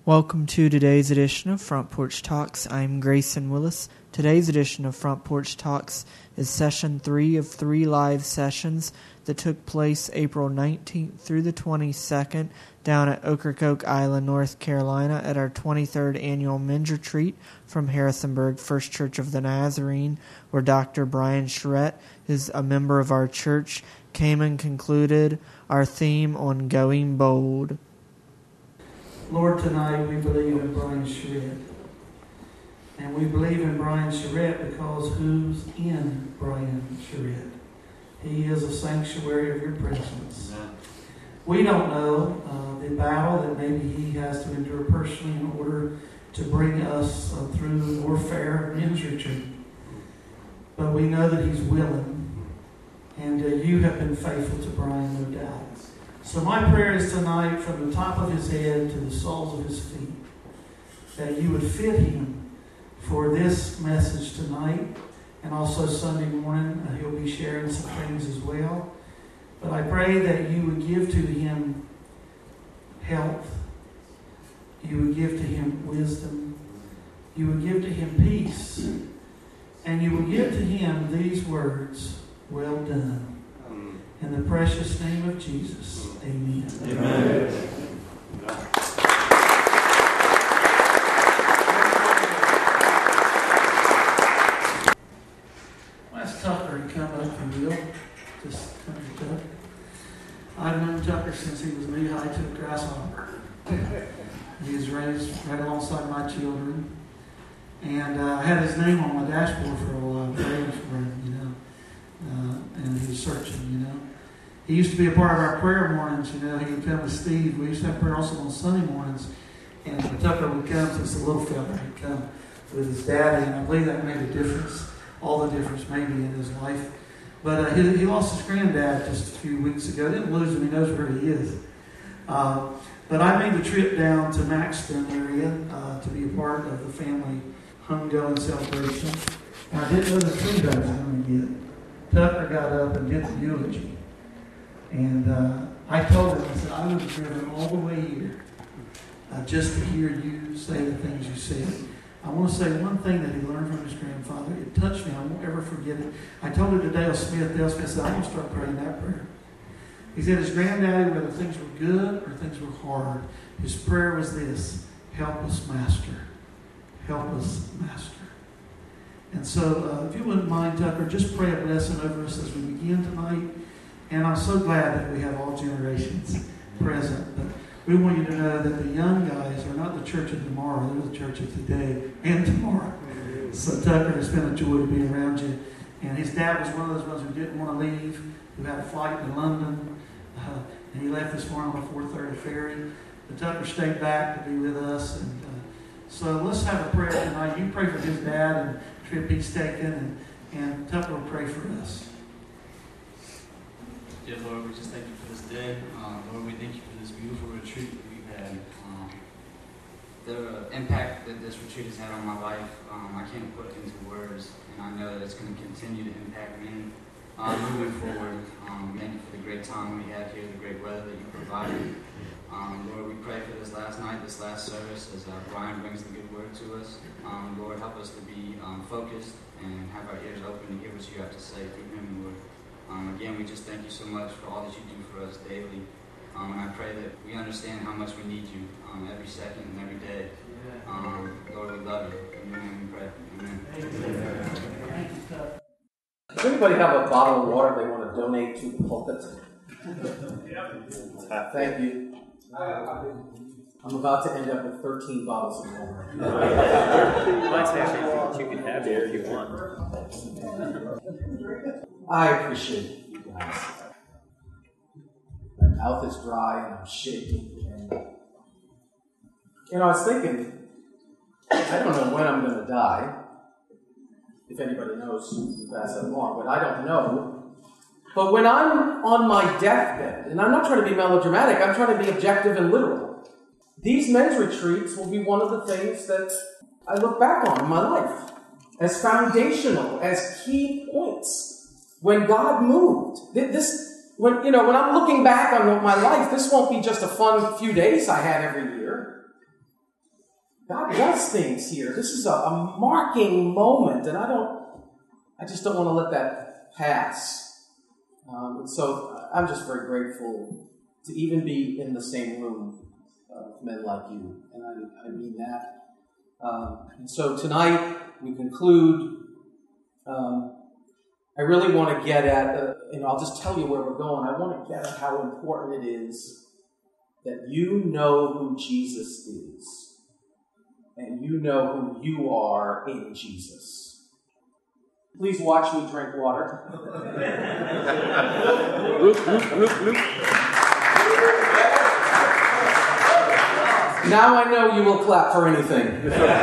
Welcome to today's edition of Front Porch Talks. I'm Grayson Willis. Today's edition of Front Porch Talks is session 3 of 3 live sessions that took place April 19th through the 22nd down at Ocracoke Island, North Carolina at our 23rd annual men's retreat from Harrisonburg First Church of the Nazarene, where Dr. Brian Charette, who's a member of our church, came and concluded our theme on Going Bold. Lord, tonight we believe in Brian Charette. And we believe in Brian Charette because who's in Brian Charette? He is a sanctuary of your presence. We don't know the battle that maybe he has to endure personally in order to bring us through the warfare of men's retreat. But we know that he's willing. And you have been faithful to Brian, no doubt. So my prayer is tonight, from the top of his head to the soles of his feet, that you would fit him for this message tonight, and also Sunday morning. He'll be sharing some things as well. But I pray that you would give to him health. You would give to him wisdom. You would give to him peace. And you would give to him these words, "Well done." In the precious name of Jesus, amen. Amen. Last Tucker to come up, if you will. Just come to Tucker. I've known Tucker since he was knee-high to a grasshopper. He was raised right alongside my children. And I had his name on my dashboard for a while, praying for him, and he was searching, He used to be a part of our prayer mornings, He would come with Steve. We used to have prayer also on Sunday mornings. And Tucker would come, since the little fella, he'd come with his daddy. And I believe that made a difference, all the difference maybe in his life. But he lost his granddad just a few weeks ago. Didn't lose him, he knows where he is. But I made the trip down to Maxton area to be a part of the family homegoing celebration. And I didn't know the food I was going to get. Tucker got up and did the eulogy. And I told him, I said, I would have driven all the way here just to hear you say the things you said. I want to say one thing that he learned from his grandfather. It touched me. I won't ever forget it. I told it to Dale Smith. Dale Smith said, I'm going to start praying that prayer. He said his granddaddy, whether things were good or things were hard, his prayer was this: help us, Master. Help us, Master. And so if you wouldn't mind, Tucker, just pray a blessing over us as we begin tonight. And I'm so glad that we have all generations present. But we want you to know that the young guys are not the church of tomorrow. They're the church of today and tomorrow. So Tucker, it's been a joy to be around you. And his dad was one of those ones who didn't want to leave, who had a flight to London. And he left this morning on a 4:30 ferry. But Tucker stayed back to be with us. And so let's have a prayer tonight. You pray for his dad and the trip he's taken. And Tucker will pray for us. Dear Lord, we just thank you for this day. Lord, we thank you for this beautiful retreat that we've had. The impact that this retreat has had on my life, I can't put into words, and I know that it's going to continue to impact me moving forward. Thank you for the great time we had here, the great weather that you provided. Lord, we pray for this last night, this last service, as Brian brings the good word to us. Lord, help us to be focused and have our ears open to hear what you have to say through him, Lord. Again, we just thank you so much for all that you do for us daily. And I pray that we understand how much we need you every second and every day. Lord, we love you. In your name we pray. Amen. Does anybody have a bottle of water they want to donate to the pulpit? Thank you. I'm about to end up with 13 bottles of water. You can have it if you want. I appreciate you guys. My mouth is dry and I'm shaking. And I was thinking, I don't know when I'm going to die. If anybody knows, you pass that along, but I don't know. But when I'm on my deathbed, and I'm not trying to be melodramatic, I'm trying to be objective and literal. These men's retreats will be one of the things that I look back on in my life as foundational, as key points. When God moved, when I'm looking back on my life, this won't be just a fun few days I had every year. God does things here. This is a marking moment, and I just don't want to let that pass. So I'm just very grateful to even be in the same room with men like you, and I mean that. And so tonight we conclude. I really want to get at, I'll just tell you where we're going. I want to get at how important it is that you know who Jesus is, and you know who you are in Jesus. Please watch me drink water. Now I know you will clap for anything.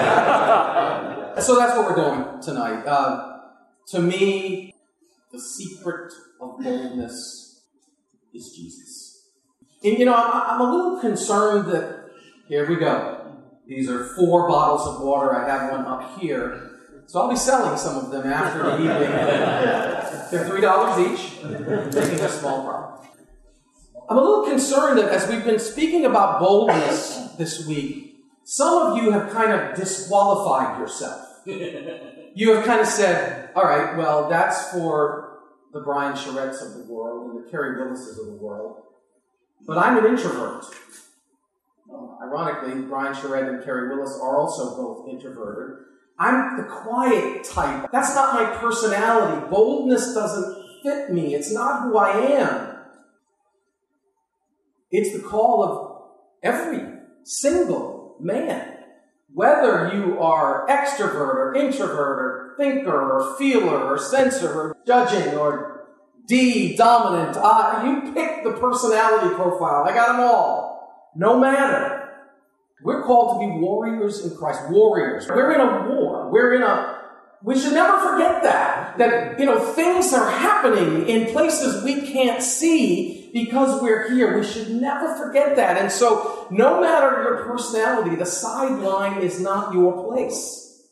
So that's what we're doing tonight. To me, the secret of boldness is Jesus. And I'm a little concerned that, here we go. These are 4 bottles of water. I have one up here. So I'll be selling some of them after the evening. They're $3 each, making a small profit. I'm a little concerned that as we've been speaking about boldness this week, some of you have kind of disqualified yourself. You have kind of said, all right, well, that's for the Brian Charettes of the world and the Kerry Willises of the world. But I'm an introvert. Ironically, Brian Charette and Kerry Willis are also both introverted. I'm the quiet type. That's not my personality. Boldness doesn't fit me. It's not who I am. It's the call of every single man. Whether you are extrovert or introvert or thinker or feeler or censor or judging or dominant, you pick the personality profile. I got them all. No matter. We're called to be warriors in Christ. Warriors. We're in a war. We should never forget that things are happening in places we can't see because we're here. We should never forget that. And so, no matter your personality, the sideline is not your place.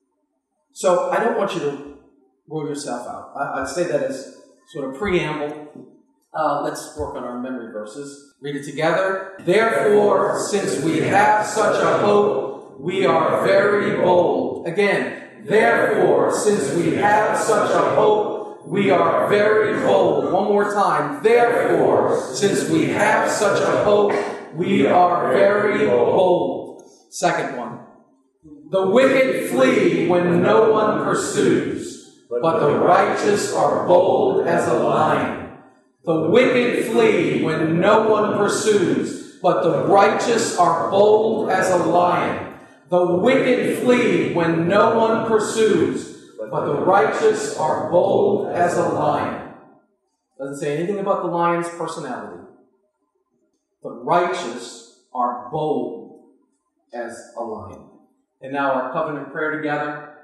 So, I don't want you to rule yourself out. I'd say that as sort of preamble. Let's work on our memory verses. Read it together. Therefore, since we have such a hope, we are very bold. Again. Therefore, since we have such a hope, we are very bold. One more time. Therefore, since we have such a hope, we are very bold. Second one. The wicked flee when no one pursues, but the righteous are bold as a lion. The wicked flee when no one pursues, but the righteous are bold as a lion. The wicked flee when no one pursues, but the righteous are bold as a lion. Doesn't say anything about the lion's personality. The righteous are bold as a lion. And now our covenant prayer together.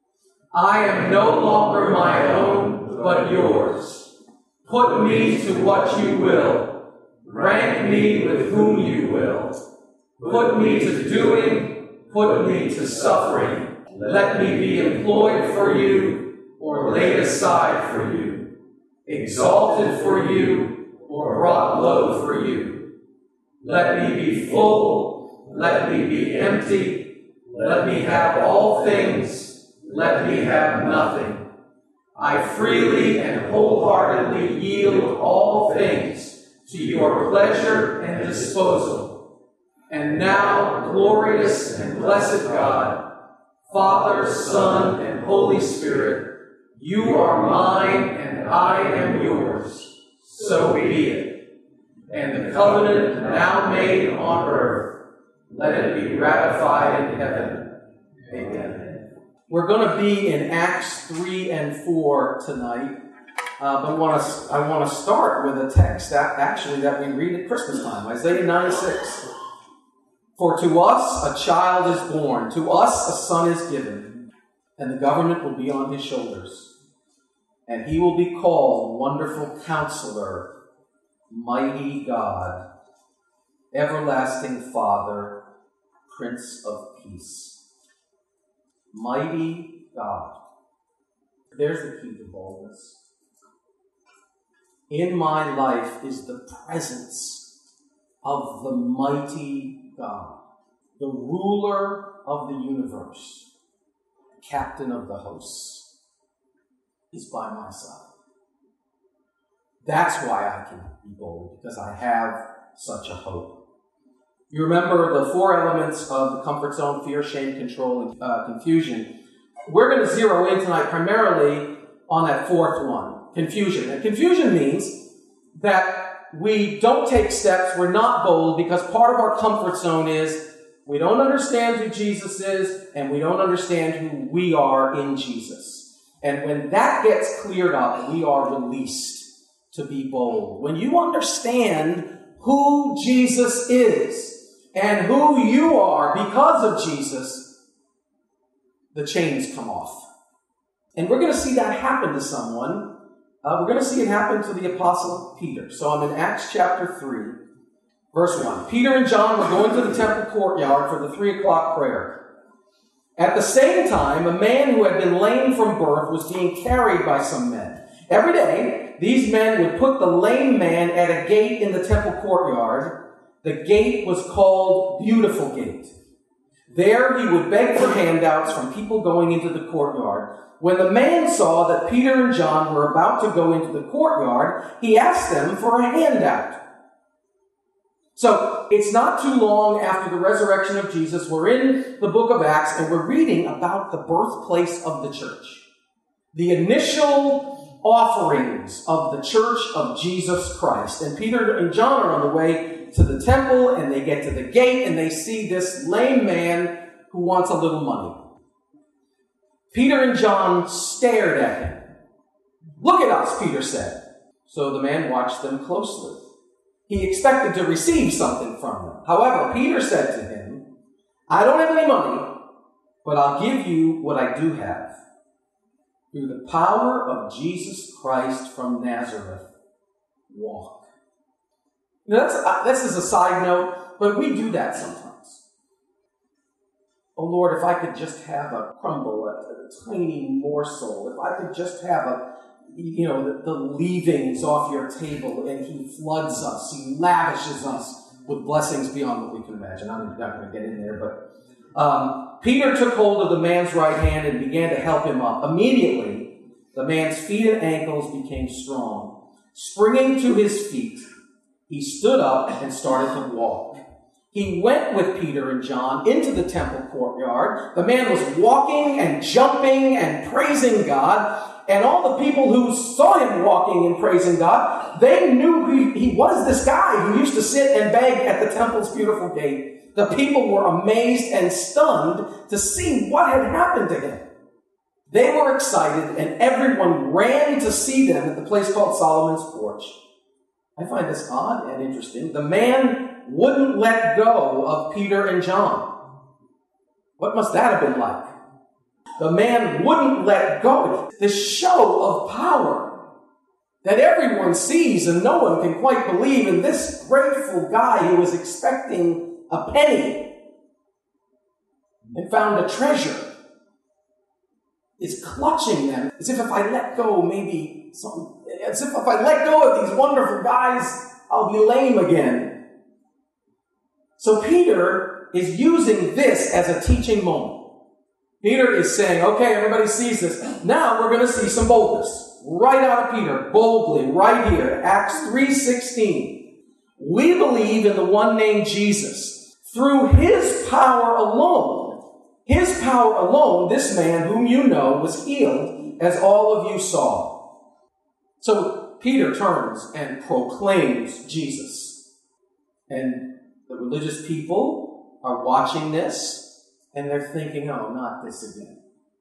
I am no longer my own, but yours. Put me to what you will. Rank me with whom you will. Put me to doing. Put me to suffering. Let me be employed for you or laid aside for you, exalted for you or brought low for you. Let me be full. Let me be empty. Let me have all things. Let me have nothing. I freely and wholeheartedly yield all things to your pleasure and disposal. And now, glorious and blessed God, Father, Son, and Holy Spirit, you are mine and I am yours. So be it. And the covenant now made on earth, let it be ratified in heaven. Amen. We're going to be in Acts 3 and 4 tonight. But I want to start with a text that we read at Christmas time, Isaiah 9:6. For to us a child is born, to us a son is given, and the government will be on his shoulders. And he will be called Wonderful Counselor, Mighty God, Everlasting Father, Prince of Peace. Mighty God. There's the key to boldness. In my life is the presence of the mighty God. the ruler of the universe, captain of the hosts, is by my side. That's why I can be bold, because I have such a hope. You remember the 4 elements of the comfort zone: fear, shame, control, and confusion. We're going to zero in tonight primarily on that 4th one, confusion. And confusion means that we don't take steps, we're not bold, because part of our comfort zone is we don't understand who Jesus is, and we don't understand who we are in Jesus. And when that gets cleared up, we are released to be bold. When you understand who Jesus is and who you are because of Jesus, the chains come off. And we're going to see that happen to someone. We're going to see it happen to the Apostle Peter. So I'm in Acts chapter 3, verse 1. Peter and John were going to the temple courtyard for the 3 o'clock prayer. At the same time, a man who had been lame from birth was being carried by some men. Every day, these men would put the lame man at a gate in the temple courtyard. The gate was called Beautiful Gate. There he would beg for handouts from people going into the courtyard. When the man saw that Peter and John were about to go into the courtyard, he asked them for a handout. So, it's not too long after the resurrection of Jesus. We're in the book of Acts, and we're reading about the birthplace of the church. The initial offerings of the church of Jesus Christ. And Peter and John are on the way to the temple, and they get to the gate, and they see this lame man who wants a little money. Peter and John stared at him. "Look at us," Peter said. So the man watched them closely. He expected to receive something from them. However, Peter said to him, "I don't have any money, but I'll give you what I do have. Through the power of Jesus Christ from Nazareth, walk." Now that's as a side note, but we do that sometimes. Oh Lord, if I could just have a crumble, a tiny morsel, if I could just have the leavings off your table, and he floods us, he lavishes us with blessings beyond what we can imagine. I'm not going to get in there, but Peter took hold of the man's right hand and began to help him up. Immediately, the man's feet and ankles became strong. Springing to his feet, he stood up and started to walk. He went with Peter and John into the temple courtyard. The man was walking and jumping and praising God. And all the people who saw him walking and praising God, they knew he was this guy who used to sit and beg at the temple's beautiful gate. The people were amazed and stunned to see what had happened to him. They were excited, and everyone ran to see them at the place called Solomon's Porch. I find this odd and interesting. The man wouldn't let go of Peter and John. What must that have been like? The man wouldn't let go. This show of power that everyone sees and no one can quite believe. And this grateful guy who was expecting a penny and found a treasure is clutching them as if I let go, maybe something, as if I let go of these wonderful guys, I'll be lame again. So Peter is using this as a teaching moment. Peter is saying, okay, everybody sees this. Now we're going to see some boldness. Right out of Peter, boldly, right here. Acts 3:16. We believe in the one named Jesus. Through his power alone, this man whom you know was healed, as all of you saw. So Peter turns and proclaims Jesus. And the religious people are watching this. And they're thinking, oh, not this again.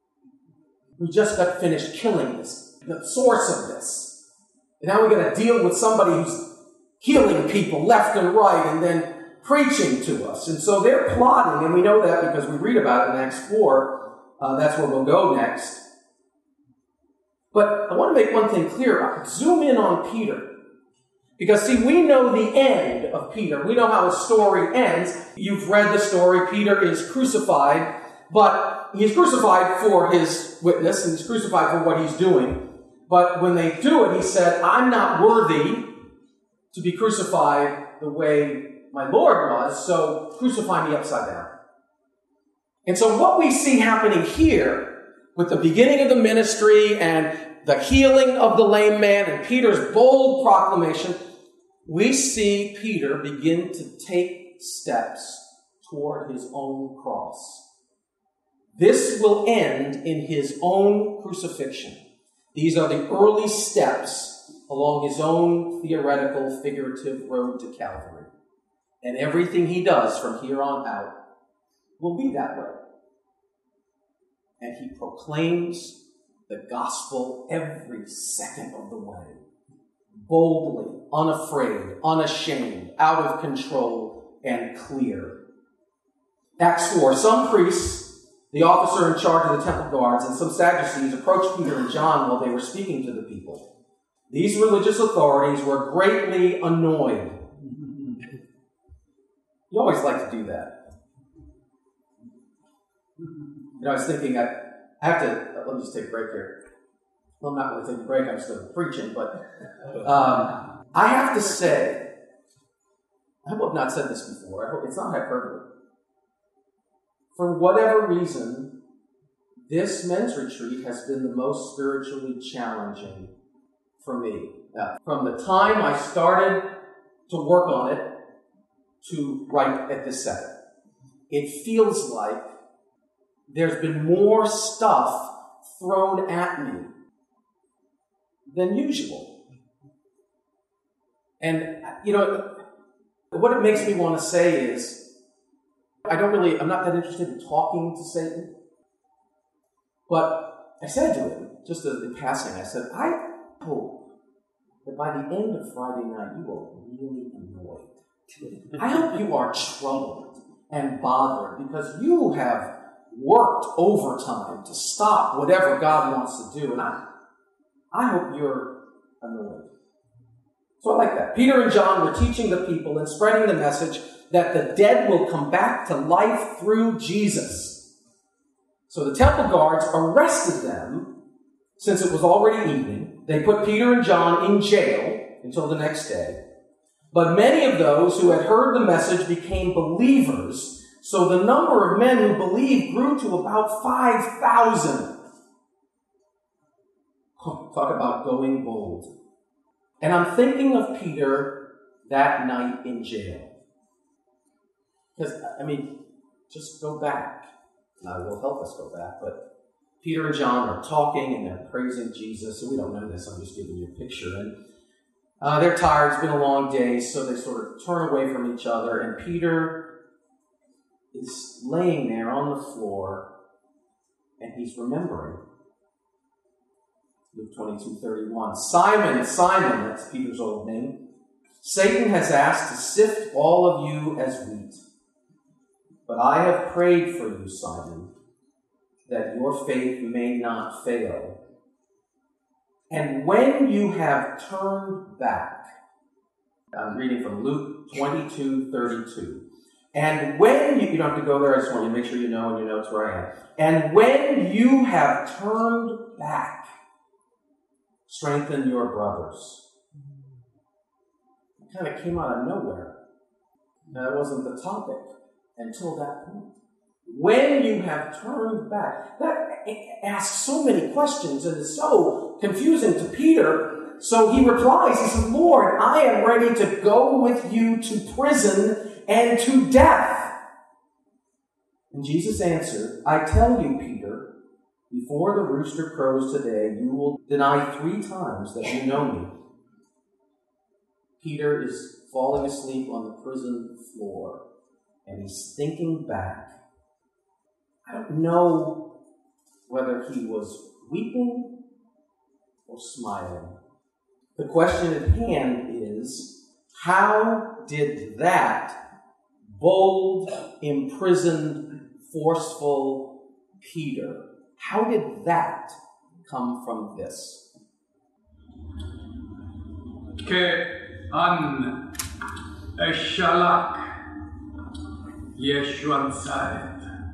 We just got finished killing the source of this. And now we're going to deal with somebody who's healing people left and right and then preaching to us. And so they're plotting, and we know that because we read about it in Acts 4. That's where we'll go next. But I want to make one thing clear. Zoom in on Peter. Because, see, we know the end of Peter. We know how his story ends. You've read the story. Peter is crucified, but he's crucified for his witness, and he's crucified for what he's doing. But when they do it, he said, I'm not worthy to be crucified the way my Lord was, so crucify me upside down. And so what we see happening here with the beginning of the ministry and the healing of the lame man and Peter's bold proclamation, we see Peter begin to take steps toward his own cross. This will end in his own crucifixion. These are the early steps along his own theoretical, figurative road to Calvary. And everything he does from here on out will be that way. And he proclaims the gospel every second of the way. Boldly, unafraid, unashamed, out of control, and clear. Acts 4, some priests, the officer in charge of the temple guards, and some Sadducees approached Peter and John while they were speaking to the people. These religious authorities were greatly annoyed. You always like to do that. I was thinking, I have to, let me just take a break here. Well, I'm not going to take a break, I'm still preaching, but I have to say, I hope I've not said this before, I hope it's not hyperbole. For whatever reason, this men's retreat has been the most spiritually challenging for me. From the time I started to work on it to right at this second, it feels like there's been more stuff thrown at me than usual. And, what it makes me want to say is, I'm not that interested in talking to Satan. But I said to him, just in passing, I said, I hope that by the end of Friday night, you are really annoyed. I hope you are troubled and bothered because you have worked overtime to stop whatever God wants to do. And I hope you're annoyed. So I like that. Peter and John were teaching the people and spreading the message that the dead will come back to life through Jesus. So the temple guards arrested them, since it was already evening. They put Peter and John in jail until the next day. But many of those who had heard the message became believers, so the number of men who believed grew to about 5,000. Talk about going bold. And I'm thinking of Peter that night in jail. Because, just go back. And I will help us go back. But Peter and John are talking and they're praising Jesus. And we don't know this. I'm just giving you a picture. And they're tired. It's been a long day. So they sort of turn away from each other. And Peter is laying there on the floor. And he's remembering. Luke 22:31. Simon, Simon, that's Peter's old name. Satan has asked to sift all of you as wheat. But I have prayed for you, Simon, that your faith may not fail. And when you have turned back, I'm reading from Luke 22:32. And when you don't have to go there, I just want you to make sure you know in your notes where I am. And when you have turned back, strengthen your brothers. It kind of came out of nowhere. That wasn't the topic until that point. When you have turned back, that asks so many questions and is so confusing to Peter. So he replies, he says, Lord, I am ready to go with you to prison and to death. And Jesus answered, I tell you, Peter, before the rooster crows today, you will deny 3 times that you know me. Peter is falling asleep on the prison floor, and he's thinking back. I don't know whether he was weeping or smiling. The question at hand is, how did that bold, imprisoned, forceful Peter, how did that come from this? An Eshalak Yeshua Zayed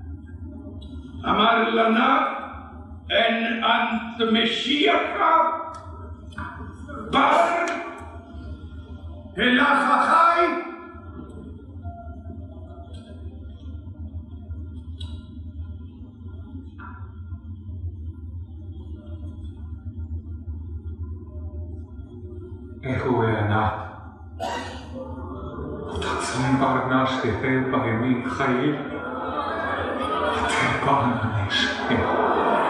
Amar Lana En Ant Meshiach Bar Helachachai Ehuena. Tatsan barnash te by me khair. Te bananish.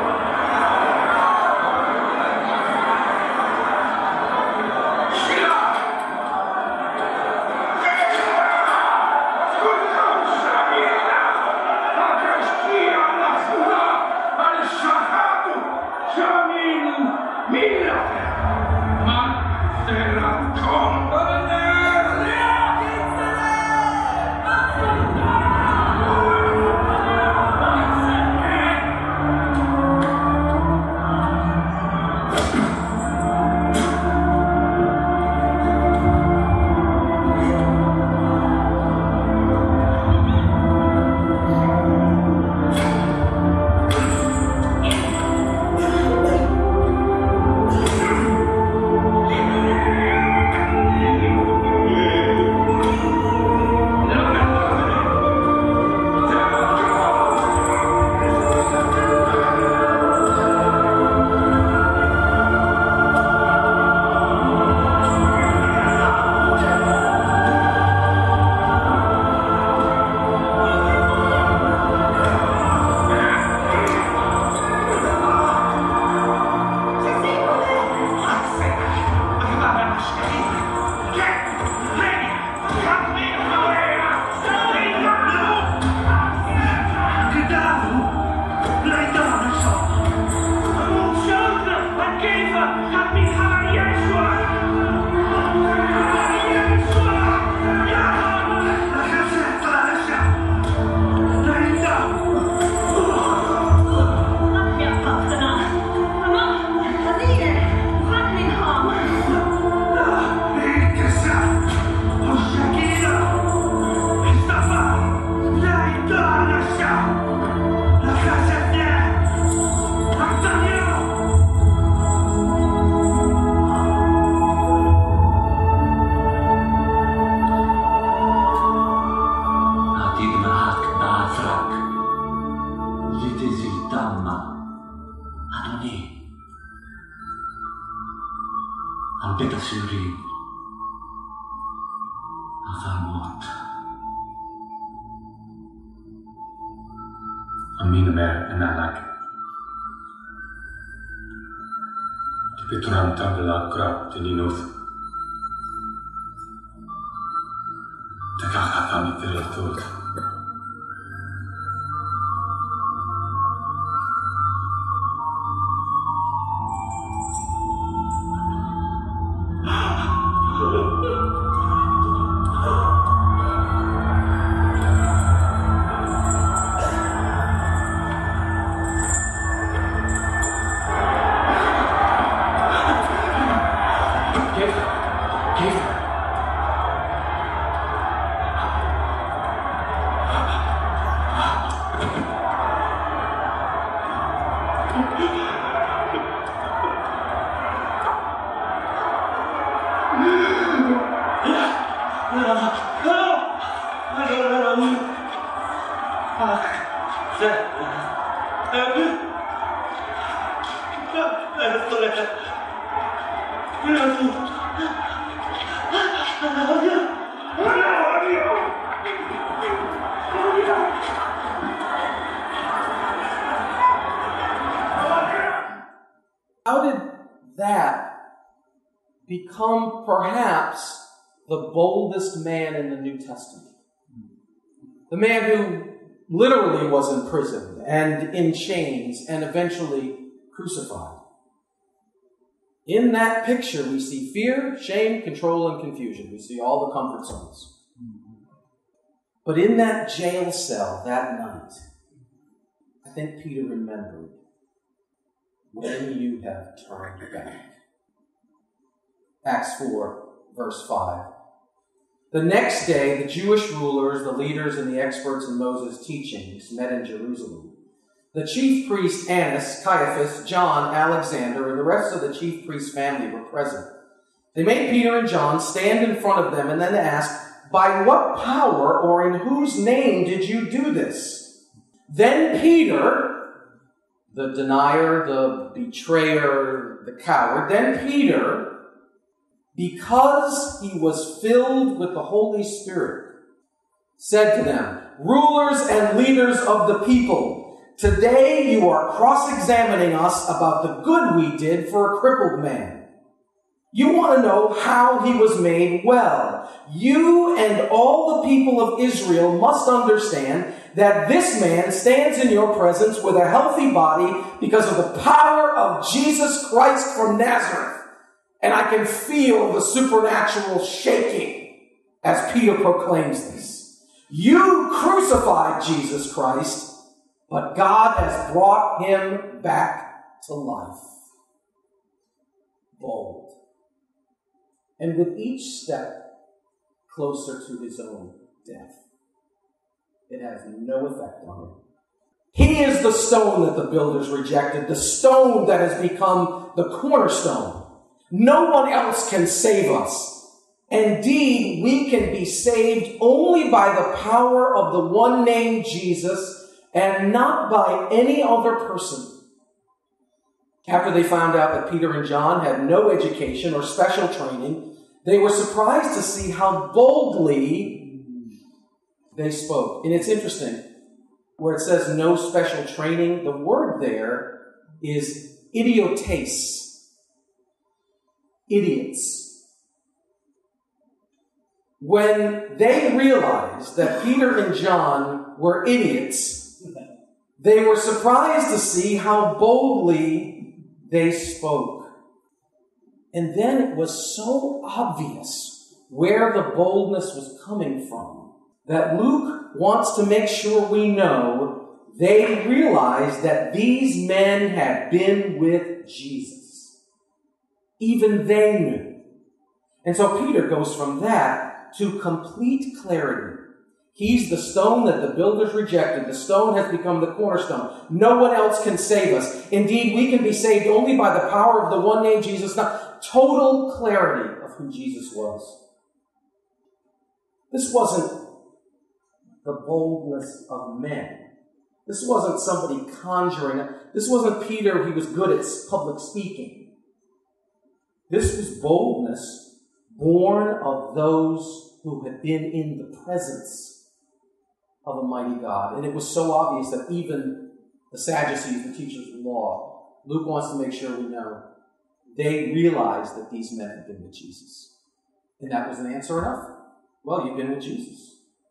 How did that become perhaps the boldest man in the New Testament? The man who literally was imprisoned and in chains and eventually crucified. In that picture, we see fear, shame, control, and confusion. We see all the comfort zones. But in that jail cell that night, I think Peter remembered, when you have turned back. Acts 4, verse 5. The next day, the Jewish rulers, the leaders, and the experts in Moses' teachings met in Jerusalem. The chief priest Annas, Caiaphas, John, Alexander, and the rest of the chief priest's family were present. They made Peter and John stand in front of them and then asked, "By what power or in whose name did you do this?" Then Peter, the denier, the betrayer, the coward, then Peter because he was filled with the Holy Spirit, said to them, "Rulers and leaders of the people, today you are cross-examining us about the good we did for a crippled man. You want to know how he was made well. You and all the people of Israel must understand that this man stands in your presence with a healthy body because of the power of Jesus Christ from Nazareth." And I can feel the supernatural shaking as Peter proclaims this. "You crucified Jesus Christ, but God has brought him back to life." Bold. And with each step closer to his own death, it has no effect on him. He is the stone that the builders rejected, the stone that has become the cornerstone. No one else can save us. Indeed, we can be saved only by the power of the one named Jesus and not by any other person. After they found out that Peter and John had no education or special training, they were surprised to see how boldly they spoke. And it's interesting, where it says no special training, the word there is idiotes. Idiots. When they realized that Peter and John were idiots, they were surprised to see how boldly they spoke. And then it was so obvious where the boldness was coming from that Luke wants to make sure we know they realized that these men had been with Jesus. Even they knew. And so Peter goes from that to complete clarity. He's the stone that the builders rejected. The stone has become the cornerstone. No one else can save us. Indeed, we can be saved only by the power of the one named Jesus. Now, total clarity of who Jesus was. This wasn't the boldness of men. This wasn't somebody conjuring. This wasn't Peter, he was good at public speaking. This was boldness born of those who had been in the presence of a mighty God. And it was so obvious that even the Sadducees, the teachers of the law, Luke wants to make sure we know, they realized that these men had been with Jesus. And that was an answer enough. Well, you've been with Jesus.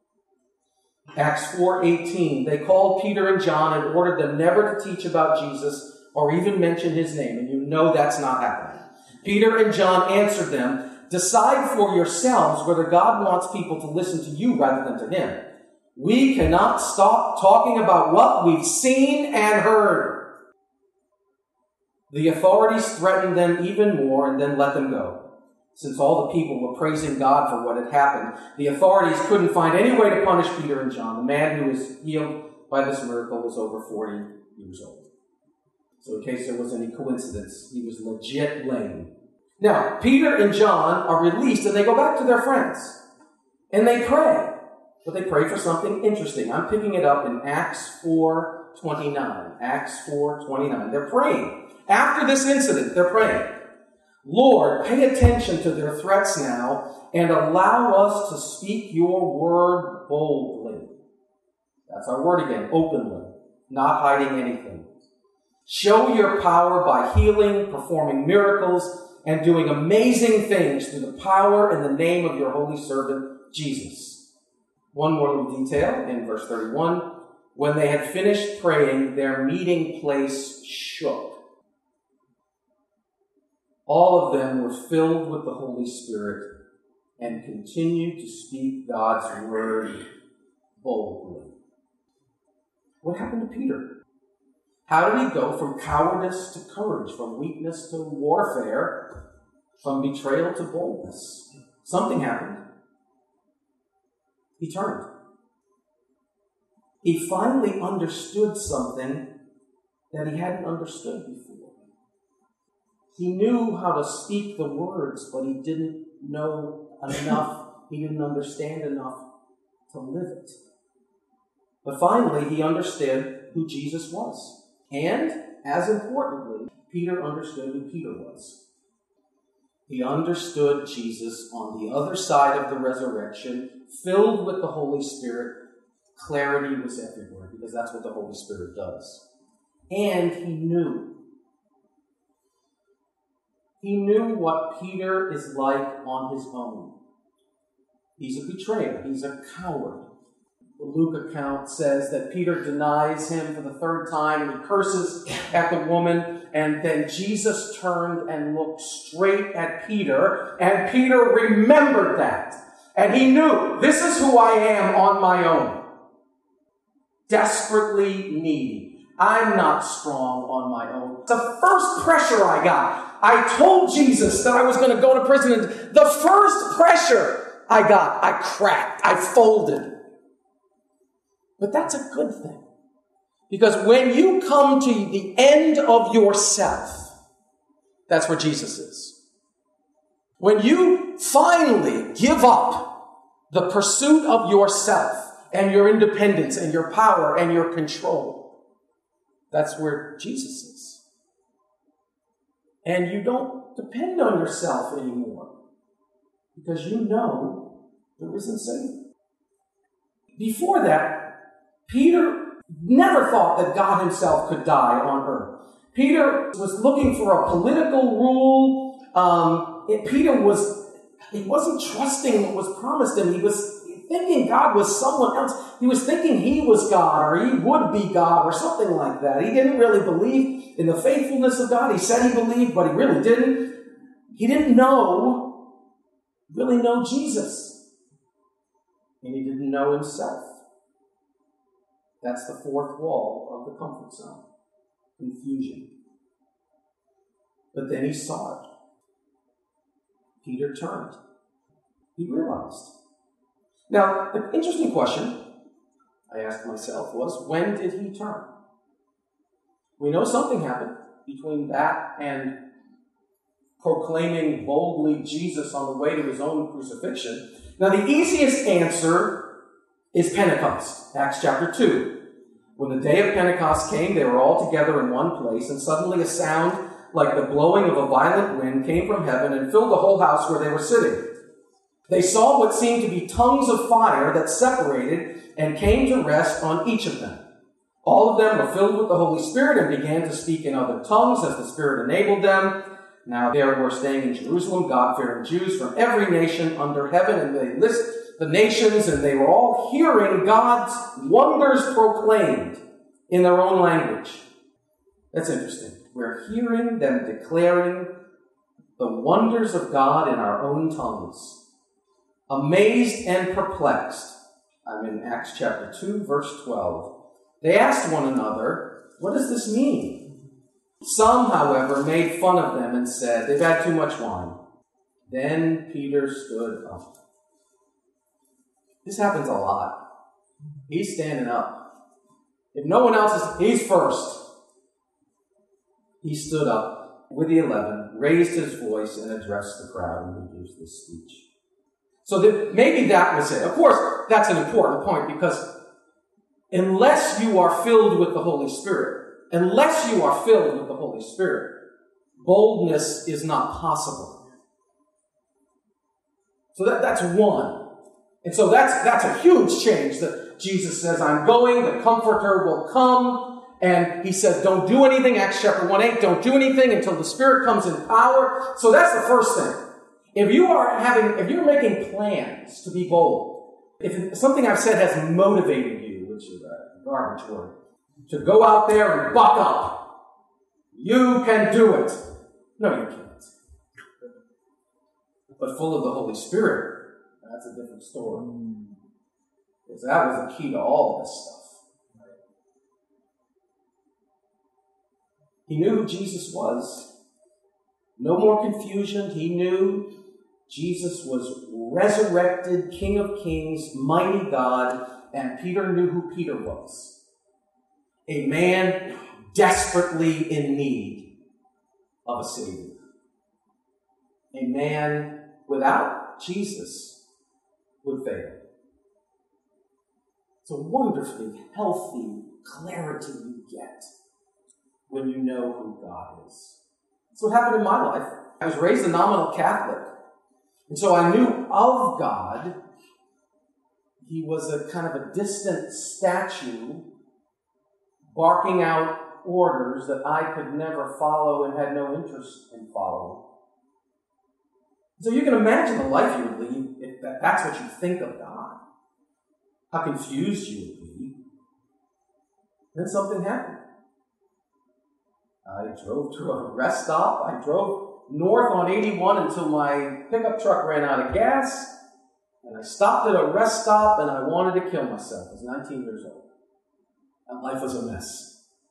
Acts 4:18, they called Peter and John and ordered them never to teach about Jesus or even mention his name. And you know that's not happening. Peter and John answered them, "Decide for yourselves whether God wants people to listen to you rather than to him. We cannot stop talking about what we've seen and heard." The authorities threatened them even more and then let them go. Since all the people were praising God for what had happened, the authorities couldn't find any way to punish Peter and John. The man who was healed by this miracle was over 40 years old. So in case there was any coincidence, he was legit lame. Now, Peter and John are released and they go back to their friends. And they pray. But they pray for something interesting. I'm picking it up in Acts 4:29. Acts 4:29. They're praying. After this incident, they're praying, "Lord, pay attention to their threats now and allow us to speak your word boldly." That's our word again, openly, not hiding anything. "Show your power by healing, performing miracles, and doing amazing things through the power and the name of your holy servant, Jesus." One more little detail in verse 31. When they had finished praying, their meeting place shook. All of them were filled with the Holy Spirit and continued to speak God's word boldly. What happened to Peter? How did he go from cowardice to courage, from weakness to warfare, from betrayal to boldness? Something happened. He turned. He finally understood something that he hadn't understood before. He knew how to speak the words, but he didn't know enough, he didn't understand enough to live it. But finally, he understood who Jesus was. And, as importantly, Peter understood who Peter was. He understood Jesus on the other side of the resurrection, filled with the Holy Spirit. Clarity was everywhere, because that's what the Holy Spirit does. And he knew. He knew what Peter is like on his own. He's a betrayer. He's a coward. The Luke account says that Peter denies him for the third time, and he curses at the woman, and then Jesus turned and looked straight at Peter, and Peter remembered that. And he knew, this is who I am on my own. Desperately needy. I'm not strong on my own. The first pressure I got, I told Jesus that I was going to go to prison, and the first pressure I got, I cracked, I folded. But that's a good thing. Because when you come to the end of yourself, that's where Jesus is. When you finally give up the pursuit of yourself and your independence and your power and your control, that's where Jesus is. And you don't depend on yourself anymore, because you know the risen Savior. Before that, Peter never thought that God himself could die on earth. Peter was looking for a political rule. He wasn't trusting what was promised him. He was thinking God was someone else. He was thinking he was God, or he would be God, or something like that. He didn't really believe in the faithfulness of God. He said he believed, but he really didn't. He didn't really know Jesus. And he didn't know himself. That's the fourth wall of the comfort zone. Confusion. But then he saw it. Peter turned. He realized. Now, the interesting question I asked myself was, when did he turn? We know something happened between that and proclaiming boldly Jesus on the way to his own crucifixion. Now, the easiest answer is Pentecost, Acts chapter 2. When the day of Pentecost came, they were all together in one place, and suddenly a sound like the blowing of a violent wind came from heaven and filled the whole house where they were sitting. They saw what seemed to be tongues of fire that separated and came to rest on each of them. All of them were filled with the Holy Spirit and began to speak in other tongues as the Spirit enabled them. Now there were staying in Jerusalem God-fearing Jews from every nation under heaven, and they list the nations, and they were all hearing God's wonders proclaimed in their own language. That's interesting. We're hearing them declaring the wonders of God in our own tongues. Amazed and perplexed. I'm in Acts chapter 2, verse 12. They asked one another, what does this mean? Some, however, made fun of them and said, they've had too much wine. Then Peter stood up. This happens a lot. He's standing up. If no one else is, he's first. He stood up with the 11, raised his voice, and addressed the crowd, and he gives this speech. So maybe that was it. Of course, that's an important point, because unless you are filled with the Holy Spirit, boldness is not possible. So that's one. And so that's a huge change, that Jesus says, I'm going, the Comforter will come. And he says, don't do anything, Acts chapter 1:8, don't do anything until the Spirit comes in power. So that's the first thing. If you're making plans to be bold, if something I've said has motivated you, which is a garbage word, to go out there and buck up, you can do it. No, you can't. But full of the Holy Spirit, that's a different story. Because that was the key to all of this stuff. He knew who Jesus was. No more confusion. He knew Jesus was resurrected King of Kings, mighty God, and Peter knew who Peter was. A man desperately in need of a Savior. A man without Jesus would fail. It's a wonderfully healthy clarity you get when you know who God is. That's what happened in my life. I was raised a nominal Catholic. And so I knew of God. He was a kind of a distant statue barking out orders that I could never follow and had no interest in following. So you can imagine the life you would lead if that's what you think of God. How confused you would be. Then something happened. I drove to a rest stop. I drove north on 81 until my pickup truck ran out of gas. And I stopped at a rest stop and I wanted to kill myself. I was 19 years old. And life was a mess.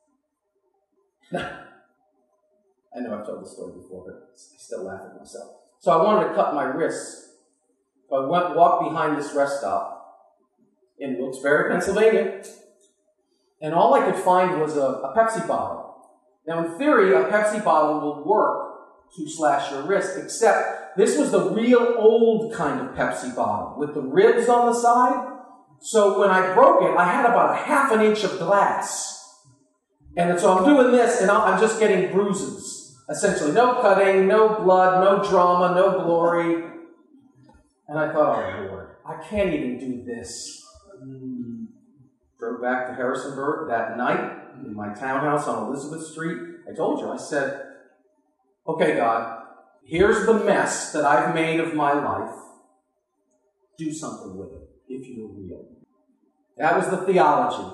I know I've told this story before, but I still laugh at myself. So I wanted to cut my wrists. So I walked behind this rest stop in Wilkes-Barre, Pennsylvania. And all I could find was a Pepsi bottle. Now, in theory, a Pepsi bottle will work to slash your wrist, except this was the real old kind of Pepsi bottle with the ribs on the side. So when I broke it, I had about a half an inch of glass. And so I'm doing this, and I'm just getting bruises. Essentially, no cutting, no blood, no drama, no glory. And I thought, oh, Lord, I can't even do this. Drove back to Harrisonburg that night in my townhouse on Elizabeth Street. I told you, I said, okay, God, here's the mess that I've made of my life. Do something with it, if you're real. That was the theology.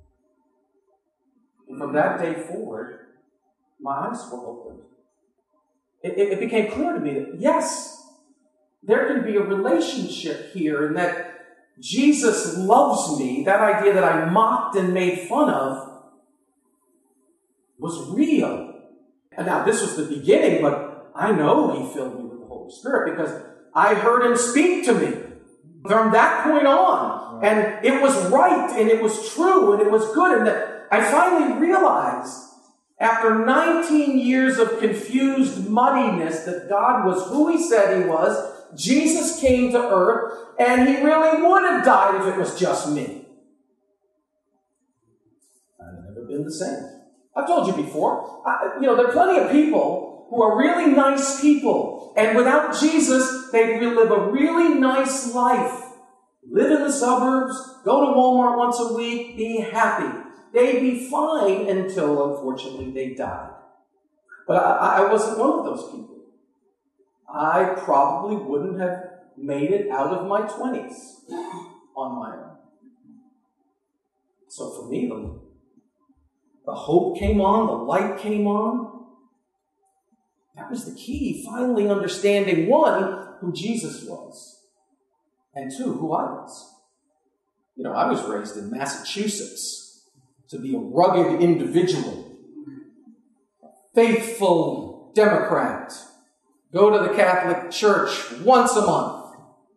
And from that day forward, my eyes were opened. It became clear to me that, yes, there can be a relationship here, and that Jesus loves me. That idea that I mocked and made fun of was real. And now, this was the beginning, but I know He filled me with the Holy Spirit because I heard Him speak to me from that point on. And it was right, and it was true, and it was good, and that I finally realized, after 19 years of confused muddiness, that God was who He said He was. Jesus came to earth, and He really would have died if it was just me. I've never been the same. I've told you before, there are plenty of people who are really nice people, and without Jesus, they live a really nice life. Live in the suburbs, go to Walmart once a week, be happy. They'd be fine until, unfortunately, they died. But I wasn't one of those people. I probably wouldn't have made it out of my 20s on my own. So for me, the hope came on, the light came on. That was the key, finally understanding, one, who Jesus was, and two, who I was. I was raised in Massachusetts to be a rugged individual, a faithful Democrat, go to the Catholic Church once a month.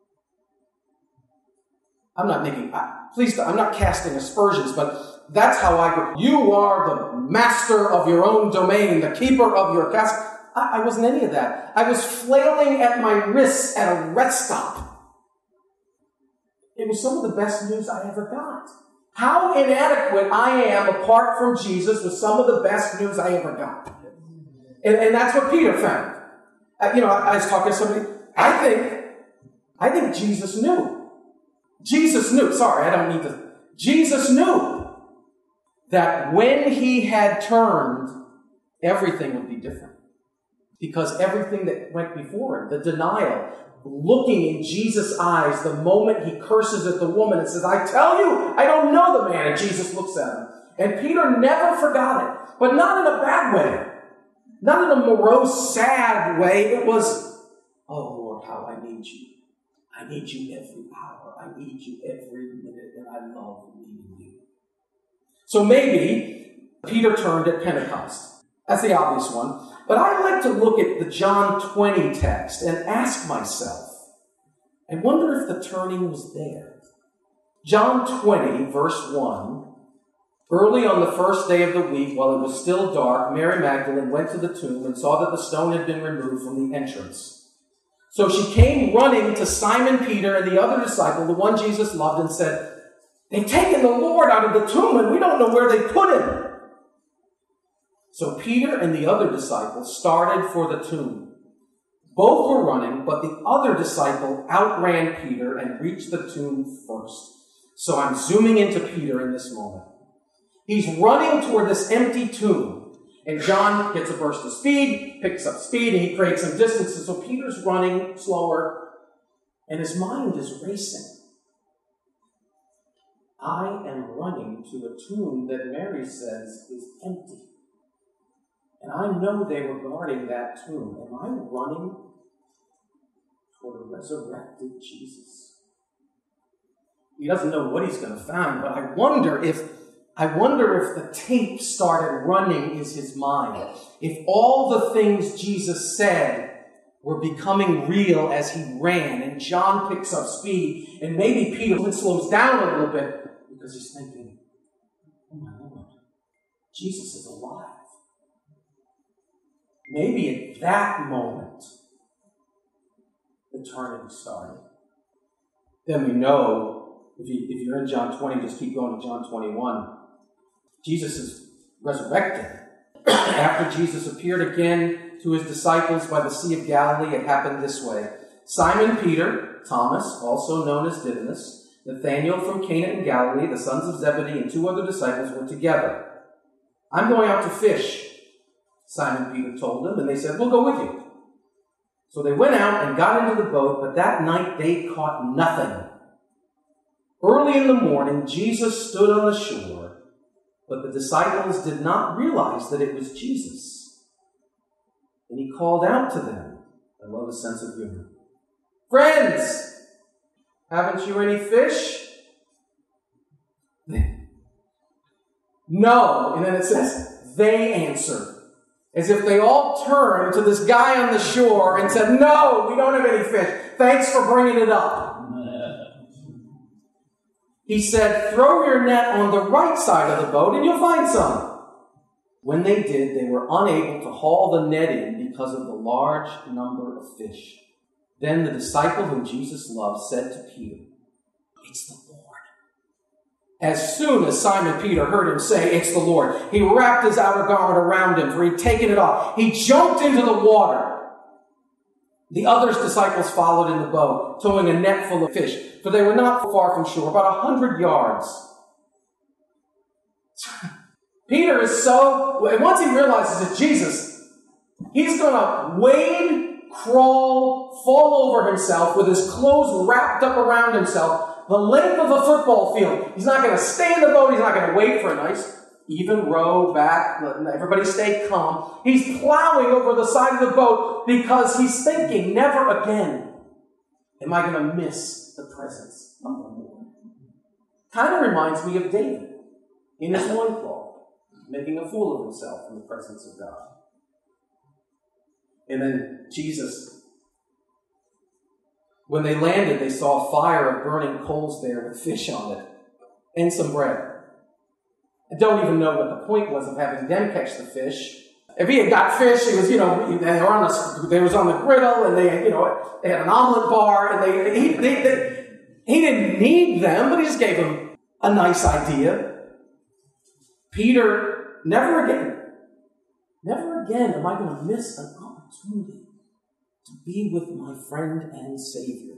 I'm not casting aspersions, but that's how I grew. You are the master of your own domain, the keeper of your castle. I wasn't any of that. I was flailing at my wrists at a rest stop. It was some of the best news I ever got. How inadequate I am apart from Jesus was some of the best news I ever got. And that's what Peter found. I was talking to somebody. I think Jesus knew. Jesus knew that when He had turned, everything would be different. Because everything that went before Him, the denial, looking in Jesus' eyes the moment He curses at the woman and says, I tell you, I don't know the man. And Jesus looks at him. And Peter never forgot it. But not in a bad way. Not in a morose, sad way. It was, oh Lord, how I need you. I need you every hour. I need you every minute. And I love needing you. So maybe Peter turned at Pentecost. That's the obvious one. But I like to look at the John 20 text and ask myself, I wonder if the turning was there. John 20, verse 1, early on the first day of the week, while it was still dark, Mary Magdalene went to the tomb and saw that the stone had been removed from the entrance. So she came running to Simon Peter and the other disciple, the one Jesus loved, and said, they've taken the Lord out of the tomb and we don't know where they put Him. So Peter and the other disciple started for the tomb. Both were running, but the other disciple outran Peter and reached the tomb first. So I'm zooming into Peter in this moment. He's running toward this empty tomb. And John gets a burst of speed, picks up speed, and he creates some distance. And so Peter's running slower, and his mind is racing. I am running to a tomb that Mary says is empty. And I know they were guarding that tomb. Am I running toward a resurrected Jesus? He doesn't know what he's going to find, but I wonder if the tape started running in his mind. If all the things Jesus said were becoming real as he ran, and John picks up speed, and maybe Peter slows down a little bit because he's thinking, oh my Lord, Jesus is alive. Maybe at that moment, the turning started. Then we know, if you're in John 20, just keep going to John 21. Jesus is resurrected. After Jesus appeared again to his disciples by the Sea of Galilee, it happened this way. Simon Peter, Thomas, also known as Didymus, Nathanael from Cana in Galilee, the sons of Zebedee, and 2 other disciples were together. I'm going out to fish, Simon Peter told them, and they said, we'll go with you. So they went out and got into the boat, but that night they caught nothing. Early in the morning, Jesus stood on the shore, but the disciples did not realize that it was Jesus. And he called out to them. I love his sense of humor. Friends, haven't you any fish? No. And then it says, they answered. As if they all turned to this guy on the shore and said, no, we don't have any fish. Thanks for bringing it up. He said, throw your net on the right side of the boat and you'll find some. When they did, they were unable to haul the net in because of the large number of fish. Then the disciple whom Jesus loved said to Peter, it's the Lord. As soon as Simon Peter heard him say, it's the Lord, he wrapped his outer garment around him, for he'd taken it off. He jumped into the water. The other disciples followed in the boat, towing a net full of fish, for they were not far from shore, about 100 yards. Peter is so, once he realizes it's Jesus, he's going to wade, crawl, fall over himself with his clothes wrapped up around himself, the length of a football field. He's not going to stay in the boat. He's not going to wait for a nice even row back. Everybody stay calm. He's plowing over the side of the boat because he's thinking, never again am I going to miss the presence of the Lord. Kind of reminds me of David in his loincloth, making a fool of himself in the presence of God. And then Jesus, when they landed, they saw a fire of burning coals there with fish on it and some bread. I don't even know what the point was of having them catch the fish. If he had got fish, it was, they was on the griddle, and they had an omelet bar, and he didn't need them, but he just gave them a nice idea. Peter, never again am I going to miss an opportunity to be with my friend and Savior.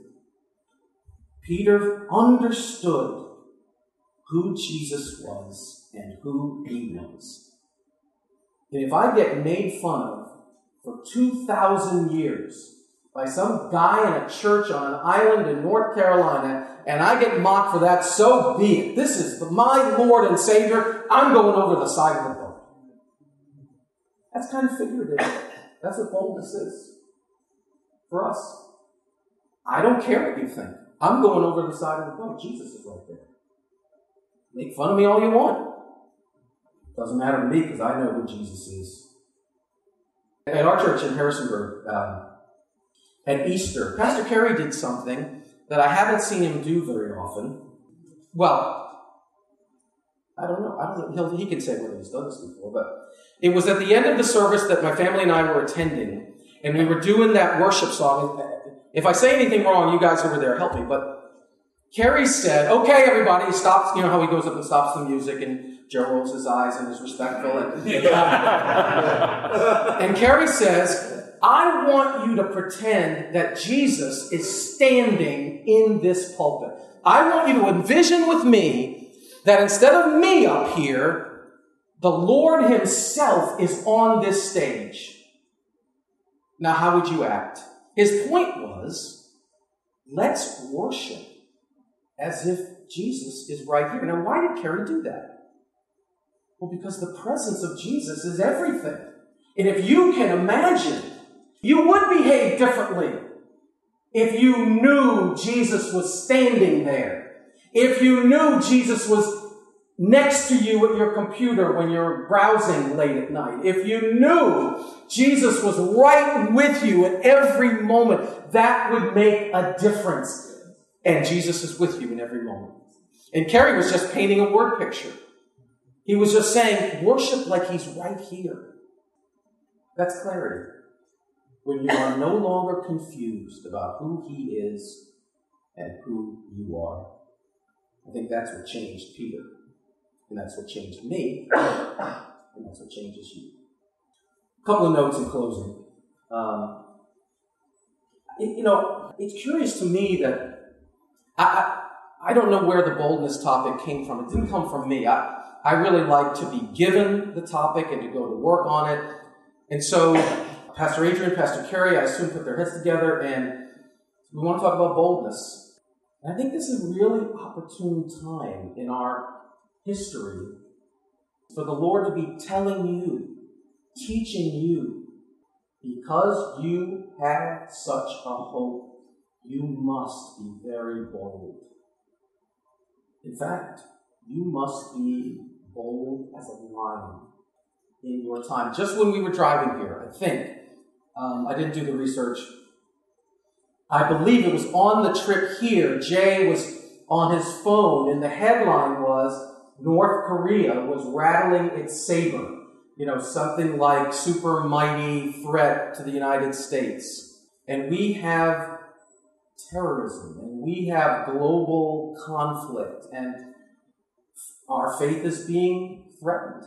Peter understood who Jesus was and who he was. And if I get made fun of for 2,000 years by some guy in a church on an island in North Carolina, and I get mocked for that, so be it. This is my Lord and Savior. I'm going over the side of the boat. That's kind of figurative. That's what boldness is for us. I don't care what you think. I'm going over the side of the boat. Jesus is right there. Make fun of me all you want. Doesn't matter to me because I know who Jesus is. At our church in Harrisonburg, at Easter, Pastor Kerry did something that I haven't seen him do very often. Well, I don't know. He can say whether he's done this before, but it was at the end of the service that my family and I were attending, and we were doing that worship song. If I say anything wrong, you guys over there help me. But Kerry said, okay, everybody, he stops, how he goes up and stops the music, and Joe rolls his eyes and is respectful. And Kerry says, I want you to pretend that Jesus is standing in this pulpit. I want you to envision with me that instead of me up here, the Lord himself is on this stage. Now, how would you act? His point was, let's worship as if Jesus is right here. Now, why did Carrie do that? Well, because the presence of Jesus is everything. And if you can imagine, you would behave differently if you knew Jesus was standing there. If you knew Jesus was next to you at your computer when you're browsing late at night. If you knew Jesus was right with you at every moment, that would make a difference. And Jesus is with you in every moment. And Kerry was just painting a word picture. He was just saying, worship like he's right here. That's clarity. When you are no longer confused about who he is and who you are. I think that's what changed Peter. And that's what changed me. And that's what changes you. A couple of notes in closing. It's curious to me that I don't know where the boldness topic came from. It didn't come from me. I really like to be given the topic and to go to work on it. And so Pastor Adrian, Pastor Kerry, I assume, put their heads together, and we want to talk about boldness. And I think this is a really opportune time in our history for the Lord to be telling you, teaching you, because you have such a hope, you must be very bold. In fact, you must be bold as a lion in your time. Just when we were driving here, I think, I didn't do the research. I believe it was on the trip here, Jay was on his phone, and the headline was, North Korea was rattling its saber. Something like super mighty threat to the United States. And we have terrorism, and we have global conflict, and our faith is being threatened.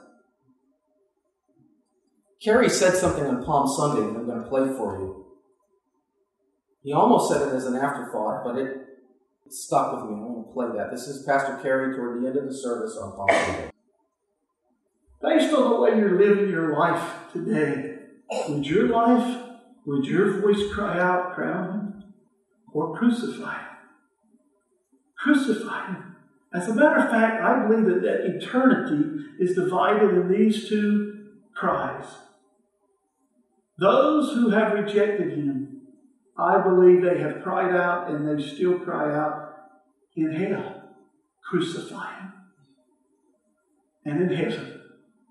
Kerry said something on Palm Sunday that I'm going to play for you. He almost said it as an afterthought, but it stuck with me. I want to play that. This is Pastor Kerry toward the end of the service on Palm Sunday. Based on the way you're living your life today, would your voice cry out, crown him, or crucify him? Crucify him. As a matter of fact, I believe that eternity is divided in these two cries. Those who have rejected him, I believe they have cried out, and they still cry out in hell, crucify him. And in heaven,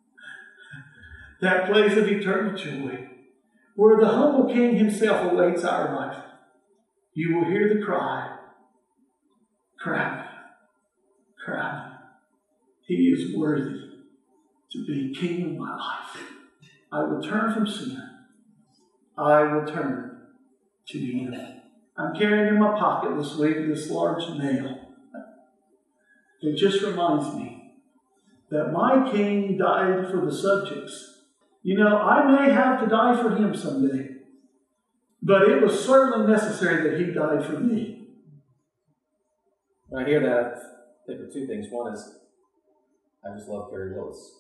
that place of eternal joy, where the humble King himself awaits our life, you will hear the cry, crown him, crown him. He is worthy to be King of my life. I will turn from sin. I will turn to him. I'm carrying in my pocket this week this large nail. It just reminds me that my King died for the subjects. I may have to die for him someday, but it was certainly necessary that he died for me. When I hear that, I think of two things. One is, I just love Kerry Willis.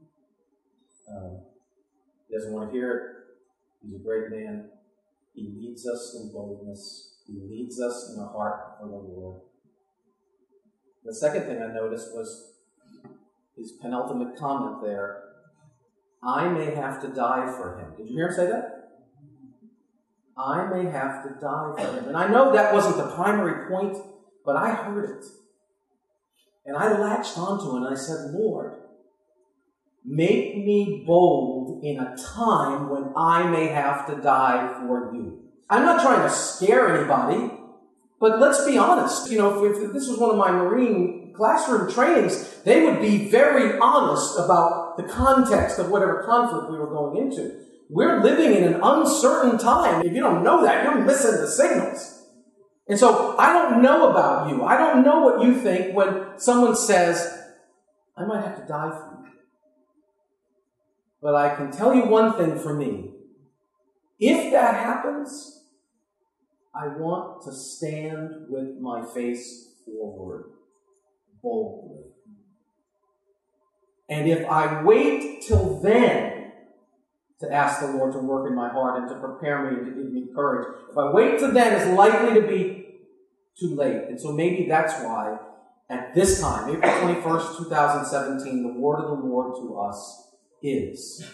He doesn't want to hear it. He's a great man. He leads us in boldness. He leads us in a heart for the Lord. The second thing I noticed was his penultimate comment there. I may have to die for him. Did you hear him say that? I may have to die for him. And I know that wasn't the primary point, but I heard it. And I latched onto it and I said, Lord, make me bold in a time when I may have to die for you. I'm not trying to scare anybody, but let's be honest. If this was one of my Marine classroom trainings, they would be very honest about the context of whatever conflict we were going into. We're living in an uncertain time. If you don't know that, you're missing the signals. And so I don't know about you. I don't know what you think when someone says, I might have to die for you. But I can tell you one thing for me. If that happens, I want to stand with my face forward, boldly. And if I wait till then to ask the Lord to work in my heart and to prepare me and to give me courage, if I wait till then, it's likely to be too late. And so maybe that's why at this time, April 21st, 2017, the word of the Lord to us is,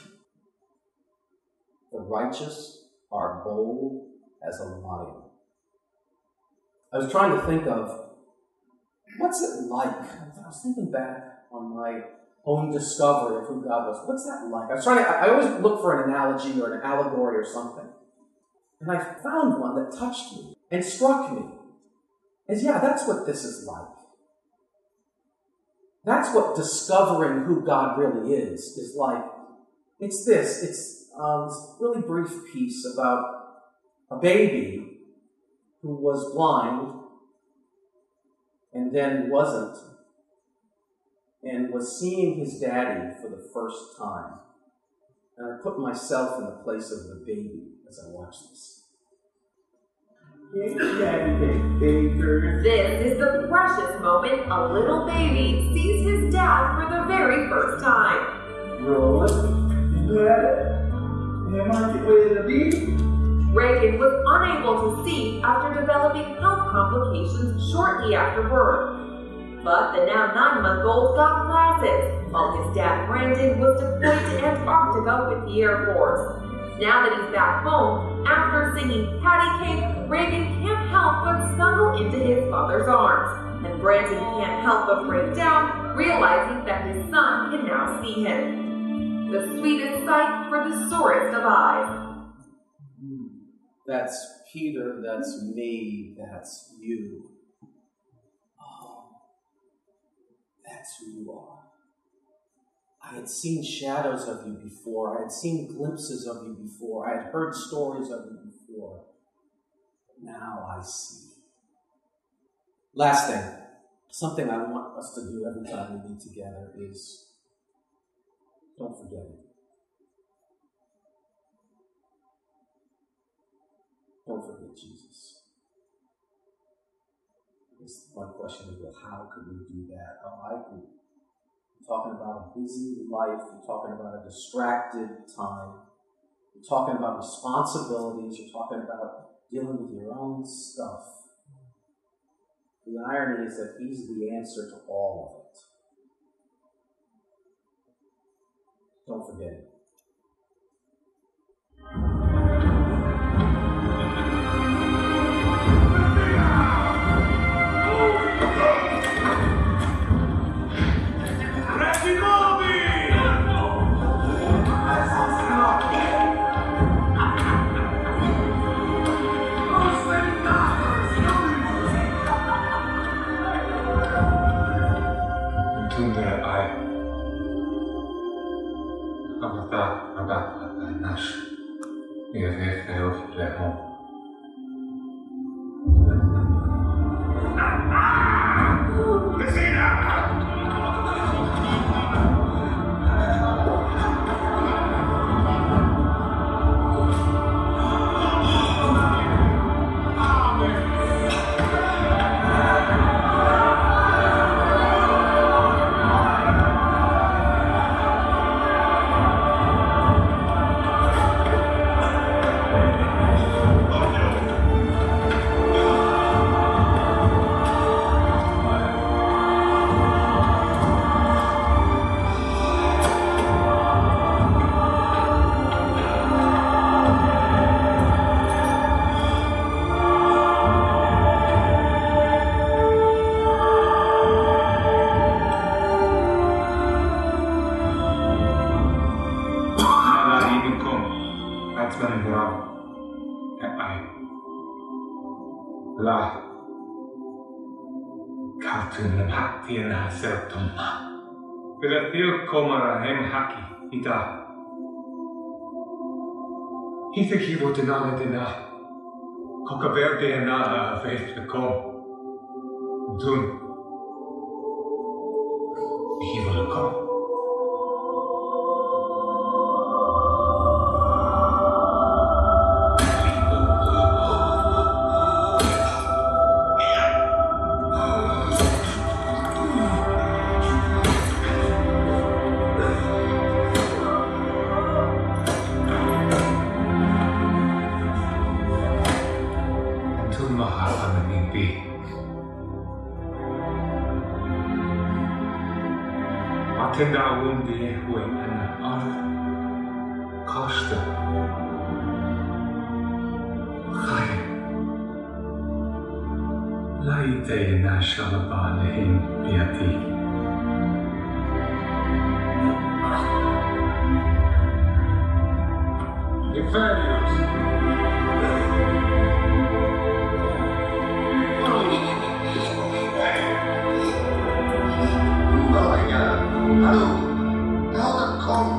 the righteous are bold as a lion. I was trying to think of, what's it like? I was thinking back on my own discovery of who God was. What's that like? I always look for an analogy or an allegory or something. And I found one that touched me and struck me. As, yeah, that's what this is like. That's what discovering who God really is like. It's this. It's this really brief piece about a baby who was blind and then wasn't, and was seeing his daddy for the first time. And I put myself in the place of the baby as I watched this. This is the precious moment a little baby sees his dad for the very first time. Reagan was unable to see after developing health complications shortly after birth. But the now 9-month-old got glasses, while his dad Brandon was deployed to Antarctica with the Air Force. Now that he's back home, after singing Patty Cake, Reagan can't help but snuggle into his mother's arms. And Brandon can't help but break down, realizing that his son can now see him. The sweetest sight for the sorest of eyes. That's Peter, that's me, that's you. Oh, that's who you are. I had seen shadows of you before. I had seen glimpses of you before. I had heard stories of you before. Now I see. Last thing, something I want us to do every time we meet together is, don't forget it. Don't forget Jesus. This one question is, well, how could we do that? Oh, I can. You're talking about a busy life. You're talking about a distracted time. You're talking about responsibilities. You're talking about dealing with your own stuff. The irony is that He's the answer to all of it. Don't forget it. Hithekivo denala dena, kokaverde na faith the com. Dun. Hivo the com. Tenda undi hui an arth kosta. Chai. Laite na shalabalehin biati. Inferiors. Hallo, Helder, kom.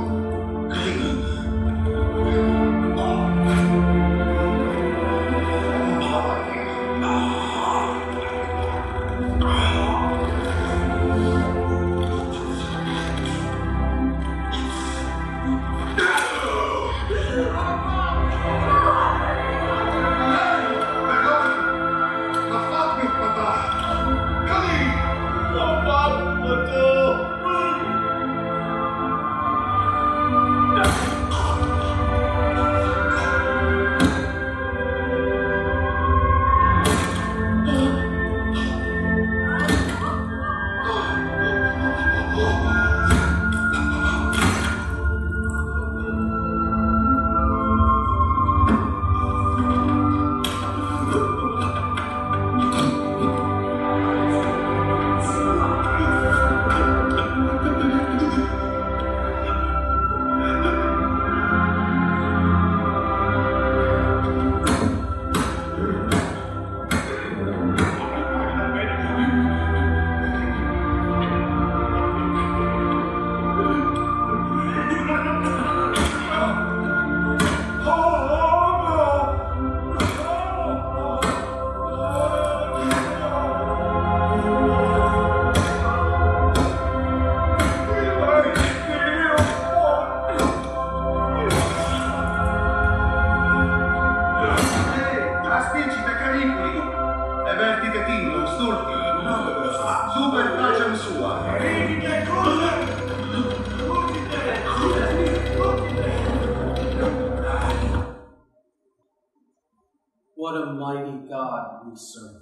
What a mighty God we serve.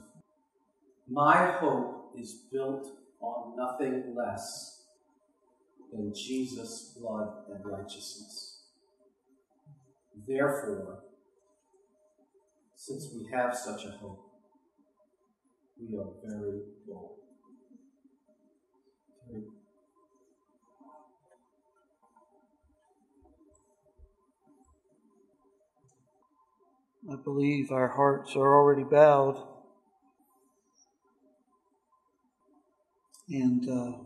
My hope is built on nothing less than Jesus' blood and righteousness. Therefore, since we have such a hope, we are very bold. I believe our hearts are already bowed. And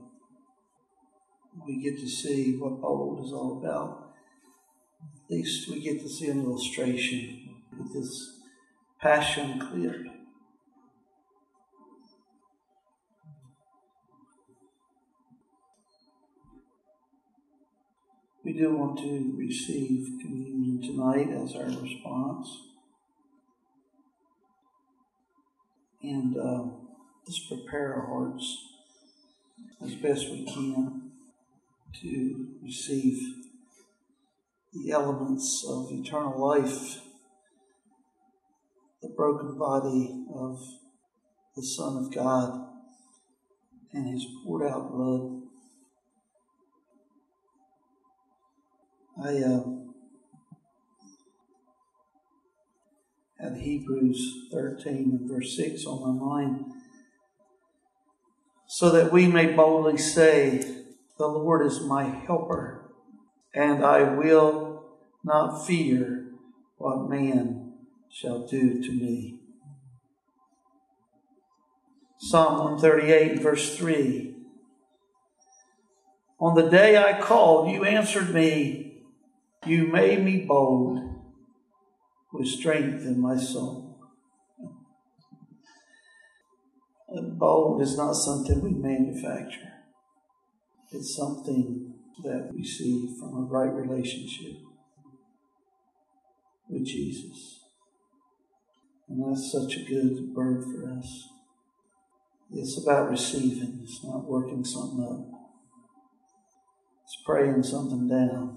we get to see what bold is all about. At least we get to see an illustration with this passion clip. We do want to receive communion tonight as our response. And let's prepare our hearts as best we can to receive the elements of eternal life, the broken body of the Son of God and His poured out blood. I had Hebrews 13 and verse 6 on my mind. So that we may boldly say, the Lord is my helper, and I will not fear what man shall do to me. Psalm 138 verse 3. On the day I called, you answered me. You made me bold with strength in my soul. Bold is not something we manufacture. It's something that we see from a right relationship with Jesus. And that's such a good word for us. It's about receiving. It's not working something up. It's praying something down.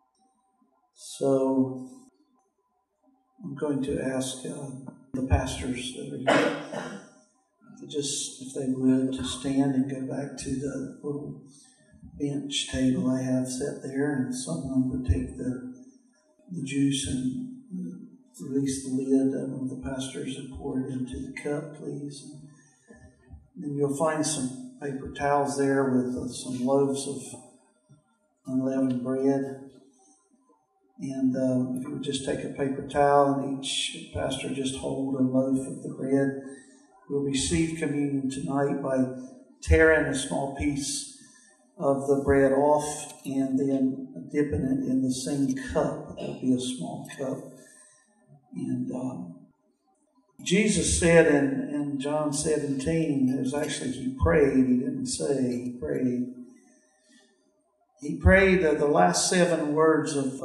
So I'm going to ask the pastors that are here to just, if they would, to stand and go back to the little bench table I have set there, and someone would take the juice and release the lid. One of the pastors and pour it into the cup, please. And you'll find some paper towels there with some loaves of unleavened bread. And if you would just take a paper towel and each pastor just hold a loaf of the bread. We'll receive communion tonight by tearing a small piece of the bread off and then dipping it in the same cup. That'll be a small cup. And Jesus said in John 17, it was actually he prayed, he didn't say, he prayed. He prayed the last 7 words of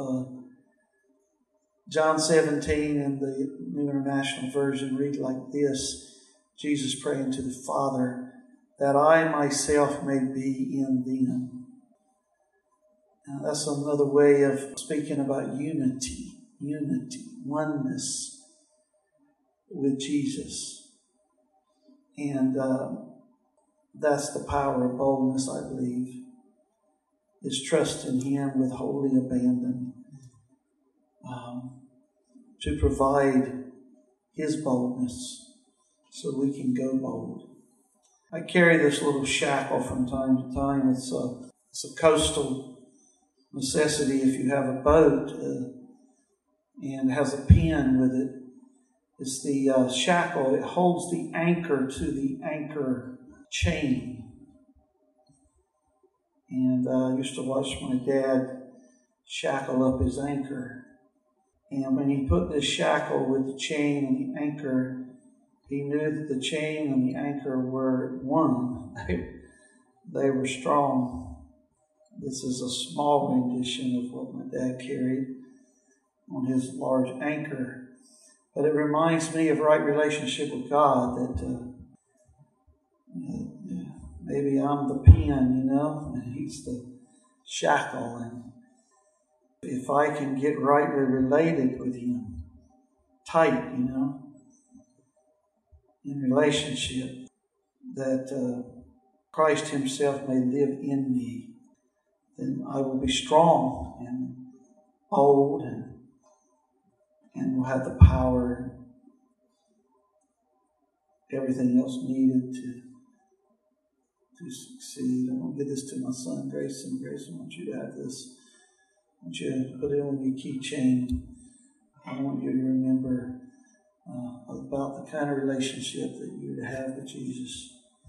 John 17 in the New International Version read like this. Jesus praying to the Father, that I myself may be in them. Now that's another way of speaking about unity, oneness with Jesus. And that's the power of boldness, I believe, is trusting Him with holy abandon to provide His boldness so we can go bold. I carry this little shackle from time to time. It's a coastal necessity if you have a boat and has a pin with it. It's the shackle. It holds the anchor to the anchor chain. And I used to watch my dad shackle up his anchor. And when he put this shackle with the chain and the anchor, he knew that the chain and the anchor were one. They were strong. This is a small rendition of what my dad carried on his large anchor. But it reminds me of right relationship with God, that maybe I'm the pin, and He's the shackle. And if I can get rightly related with Him, tight, in relationship, that Christ Himself may live in me, then I will be strong and bold and will have the power and everything else needed to succeed. I want to give this to my son, Grayson. Grayson, I want you to have this. I want you to put it on your keychain. I want you to remember about the kind of relationship that you're to have with Jesus.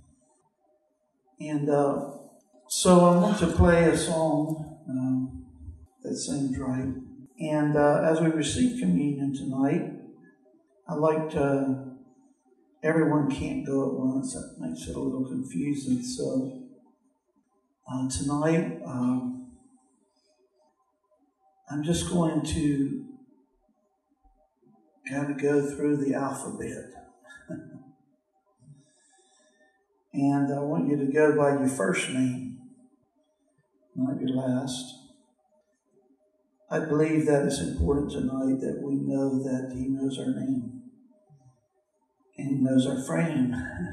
And so I want to play a song that seems right. And as we receive communion tonight, I like everyone can't go at once. That makes it a little confusing. So tonight, I'm just going to kind of go through the alphabet. And I want you to go by your first name, not your last. I believe that it's important tonight that we know that He knows our name and He knows our frame.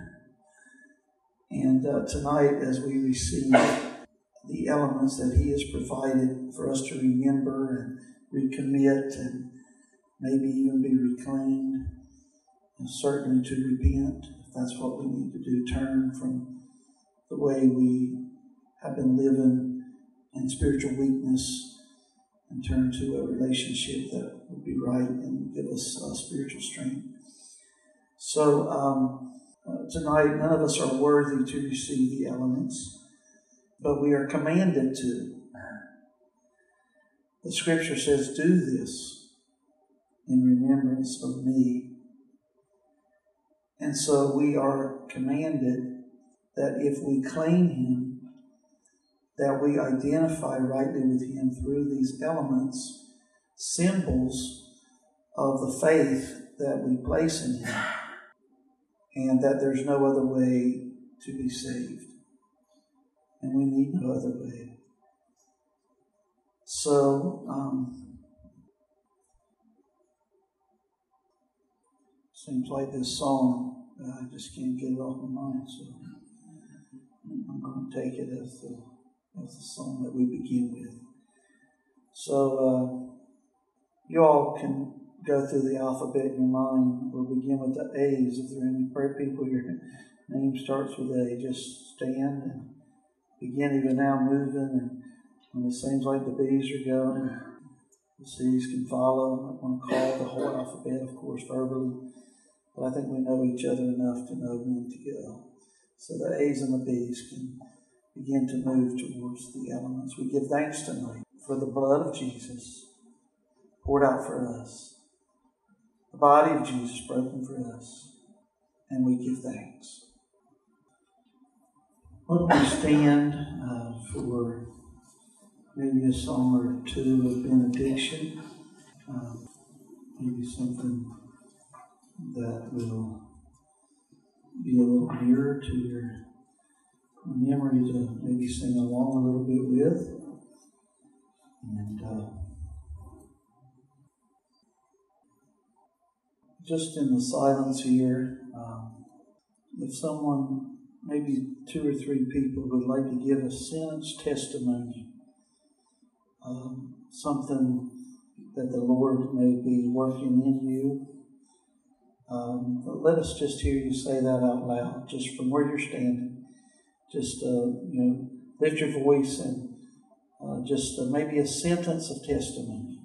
And tonight, as we receive the elements that He has provided for us to remember and recommit and maybe even be reclaimed, and certainly to repent, if that's what we need to do, turn from the way we have been living in spiritual weakness and turn to a relationship that would be right and give us spiritual strength. So tonight, none of us are worthy to receive the elements, but we are commanded to. The Scripture says, do this in remembrance of me. And so we are commanded that if we claim Him, that we identify rightly with Him through these elements, symbols of the faith that we place in Him, and that there's no other way to be saved. And we need no other way. So, seems like this song, I just can't get it off my mind, so I'm going to take it as That's the song that we begin with. So you all can go through the alphabet in your mind. We'll begin with the A's. If there are any prayer people, your name starts with A. Just stand and begin even now moving. And when it seems like the B's are going, the C's can follow. I want to call the whole alphabet, of course, verbally. But I think we know each other enough to know when to go. So the A's and the B's can begin to move towards the elements. We give thanks tonight for the blood of Jesus poured out for us, the body of Jesus broken for us, and we give thanks. Why don't we stand for maybe a song or two of benediction, maybe something that will be a little nearer to your memory to maybe sing along a little bit with. And just in the silence here, if someone, maybe 2 or 3 people, would like to give a sentence testimony, something that the Lord may be working in you, let us just hear you say that out loud, just from where you're standing. Just lift your voice and just maybe a sentence of testimony.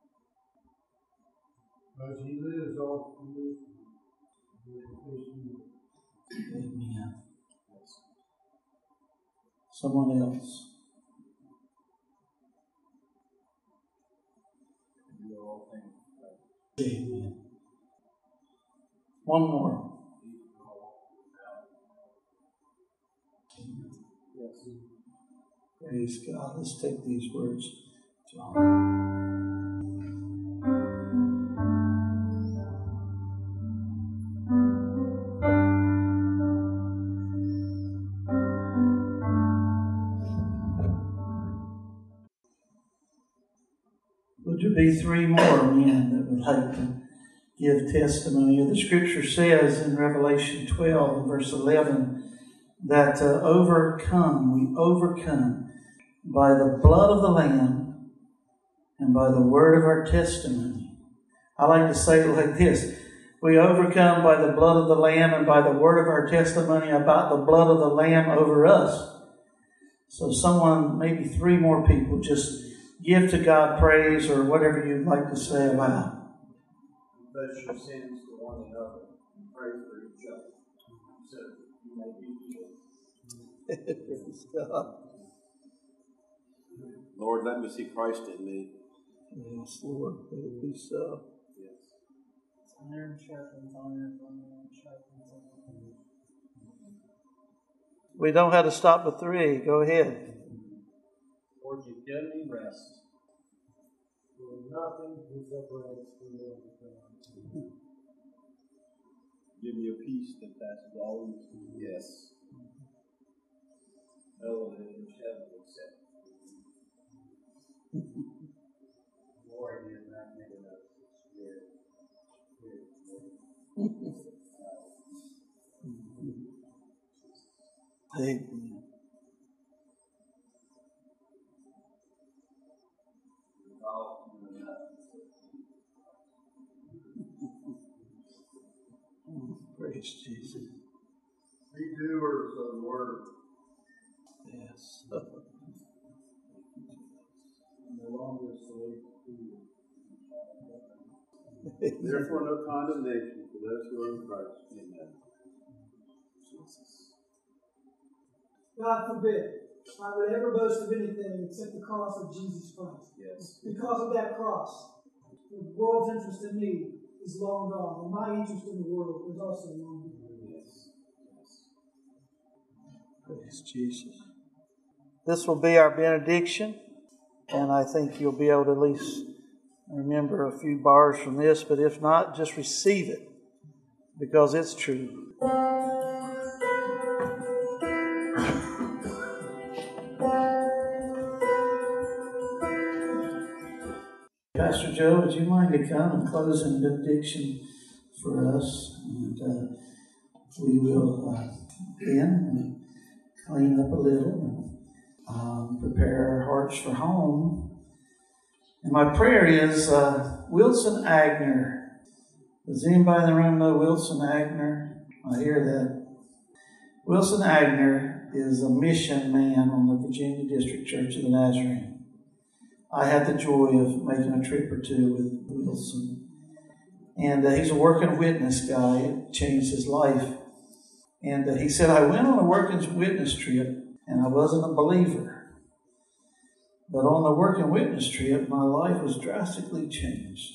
As he lives, all lives. Amen. Someone else. Amen. One more. Praise God. Let's take these words to heart. Would there be 3 more men that would like to give testimony? The scripture says in Revelation 12 and verse 11 that we overcome by the blood of the Lamb and by the word of our testimony. I like to say it like this: we overcome by the blood of the Lamb and by the word of our testimony about the blood of the Lamb over us. So someone, maybe 3 more people, just give to God praise or whatever you'd like to say aloud. Confess your sins to one another and pray for each other, so you may be healed. Praise God. Lord, let me see Christ in me. Yes, Lord, let it be so. Yes. Iron sharpens iron, iron sharpens iron. We know how to stop with 3. Go ahead. Lord, you've given me rest. For nothing can separate us from the love of God. Give me a peace that passes all understanding. Yes. No one in heaven except Lord, you have not given us the Spirit. Amen. Praise Jesus. Be doers of the word. Yes. No longer slaves to Therefore, no condemnation for those who are in Christ. Amen. Jesus. God forbid I would ever boast of anything except the cross of Jesus Christ. Yes. Because of that cross, the world's interest in me is long gone, and my interest in the world is also long gone. Yes. Praise Jesus. This will be our benediction, and I think you'll be able to at least remember a few bars from this, but if not, just receive it, because it's true. Pastor Joe, would you mind to come and close in benediction for us? And we will then clean up a little and prepare our hearts for home. And my prayer is Wilson Agner. Does anybody in the room know Wilson Agner? I hear that. Wilson Agner is a mission man on the Virginia District Church of the Nazarene. I had the joy of making a trip or two with Wilson. And he's a working witness guy. It changed his life. And he said, I went on a working witness trip, and I wasn't a believer. But on the working witness trip, my life was drastically changed.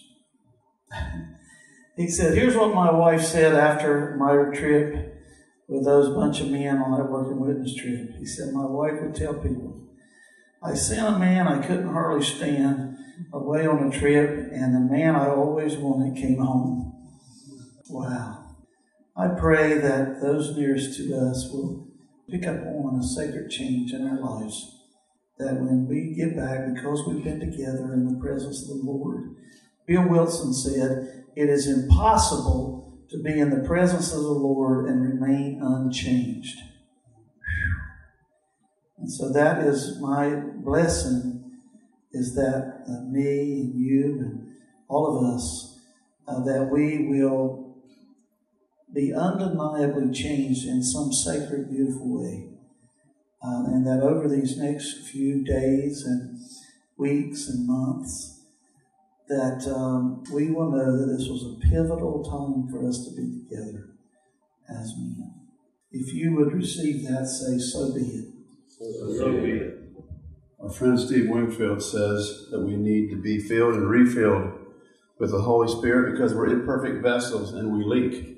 He said, here's what my wife said after my trip with those bunch of men on that working witness trip. He said, my wife would tell people, I sent a man I couldn't hardly stand away on a trip, and the man I always wanted came home. Wow. I pray that those nearest to us will pick up on a sacred change in our lives. That when we get back, because we've been together in the presence of the Lord, Bill Wilson said, it is impossible to be in the presence of the Lord and remain unchanged. And so that is my blessing, is that me and you and all of us, that we will be undeniably changed in some sacred, beautiful way. And that over these next few days and weeks and months, that we will know that this was a pivotal time for us to be together as men. If you would receive that, say, so be it. So be it. Our friend Steve Wingfield says that we need to be filled and refilled with the Holy Spirit because we're imperfect vessels and we leak.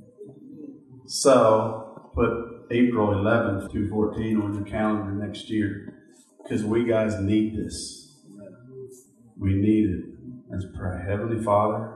So, put April 11th through 14 on your calendar next year, because we guys need this. We need it. Let's pray. Heavenly Father,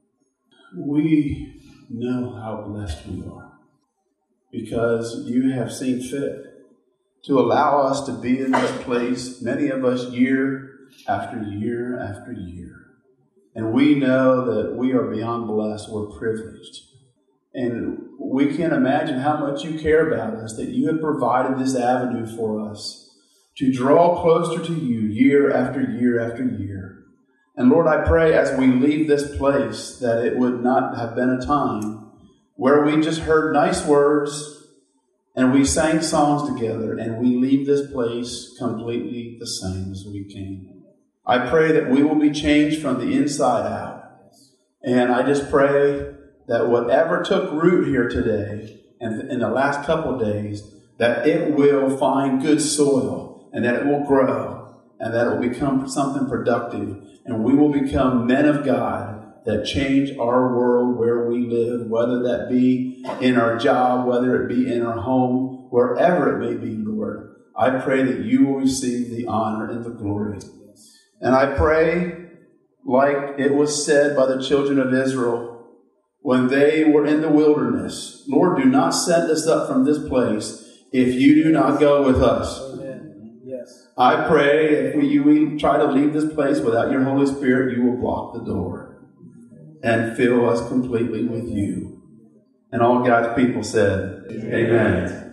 we know how blessed we are, because you have seen fit to allow us to be in this place, many of us year after year after year. And we know that we are beyond blessed. We're privileged. And we can't imagine how much you care about us, that you have provided this avenue for us to draw closer to you year after year after year. And Lord, I pray as we leave this place that it would not have been a time where we just heard nice words and we sang songs together and we leave this place completely the same as we came. I pray that we will be changed from the inside out. And I just pray that whatever took root here today and in the last couple of days, that it will find good soil and that it will grow and that it will become something productive, and we will become men of God that change our world where we live, whether that be in our job, whether it be in our home, wherever it may be, Lord. I pray that you will receive the honor and the glory. And I pray, like it was said by the children of Israel, when they were in the wilderness, Lord, do not send us up from this place if you do not go with us. Amen. Yes. I pray if we try to leave this place without your Holy Spirit, you will block the door and fill us completely with you. And all God's people said, Amen.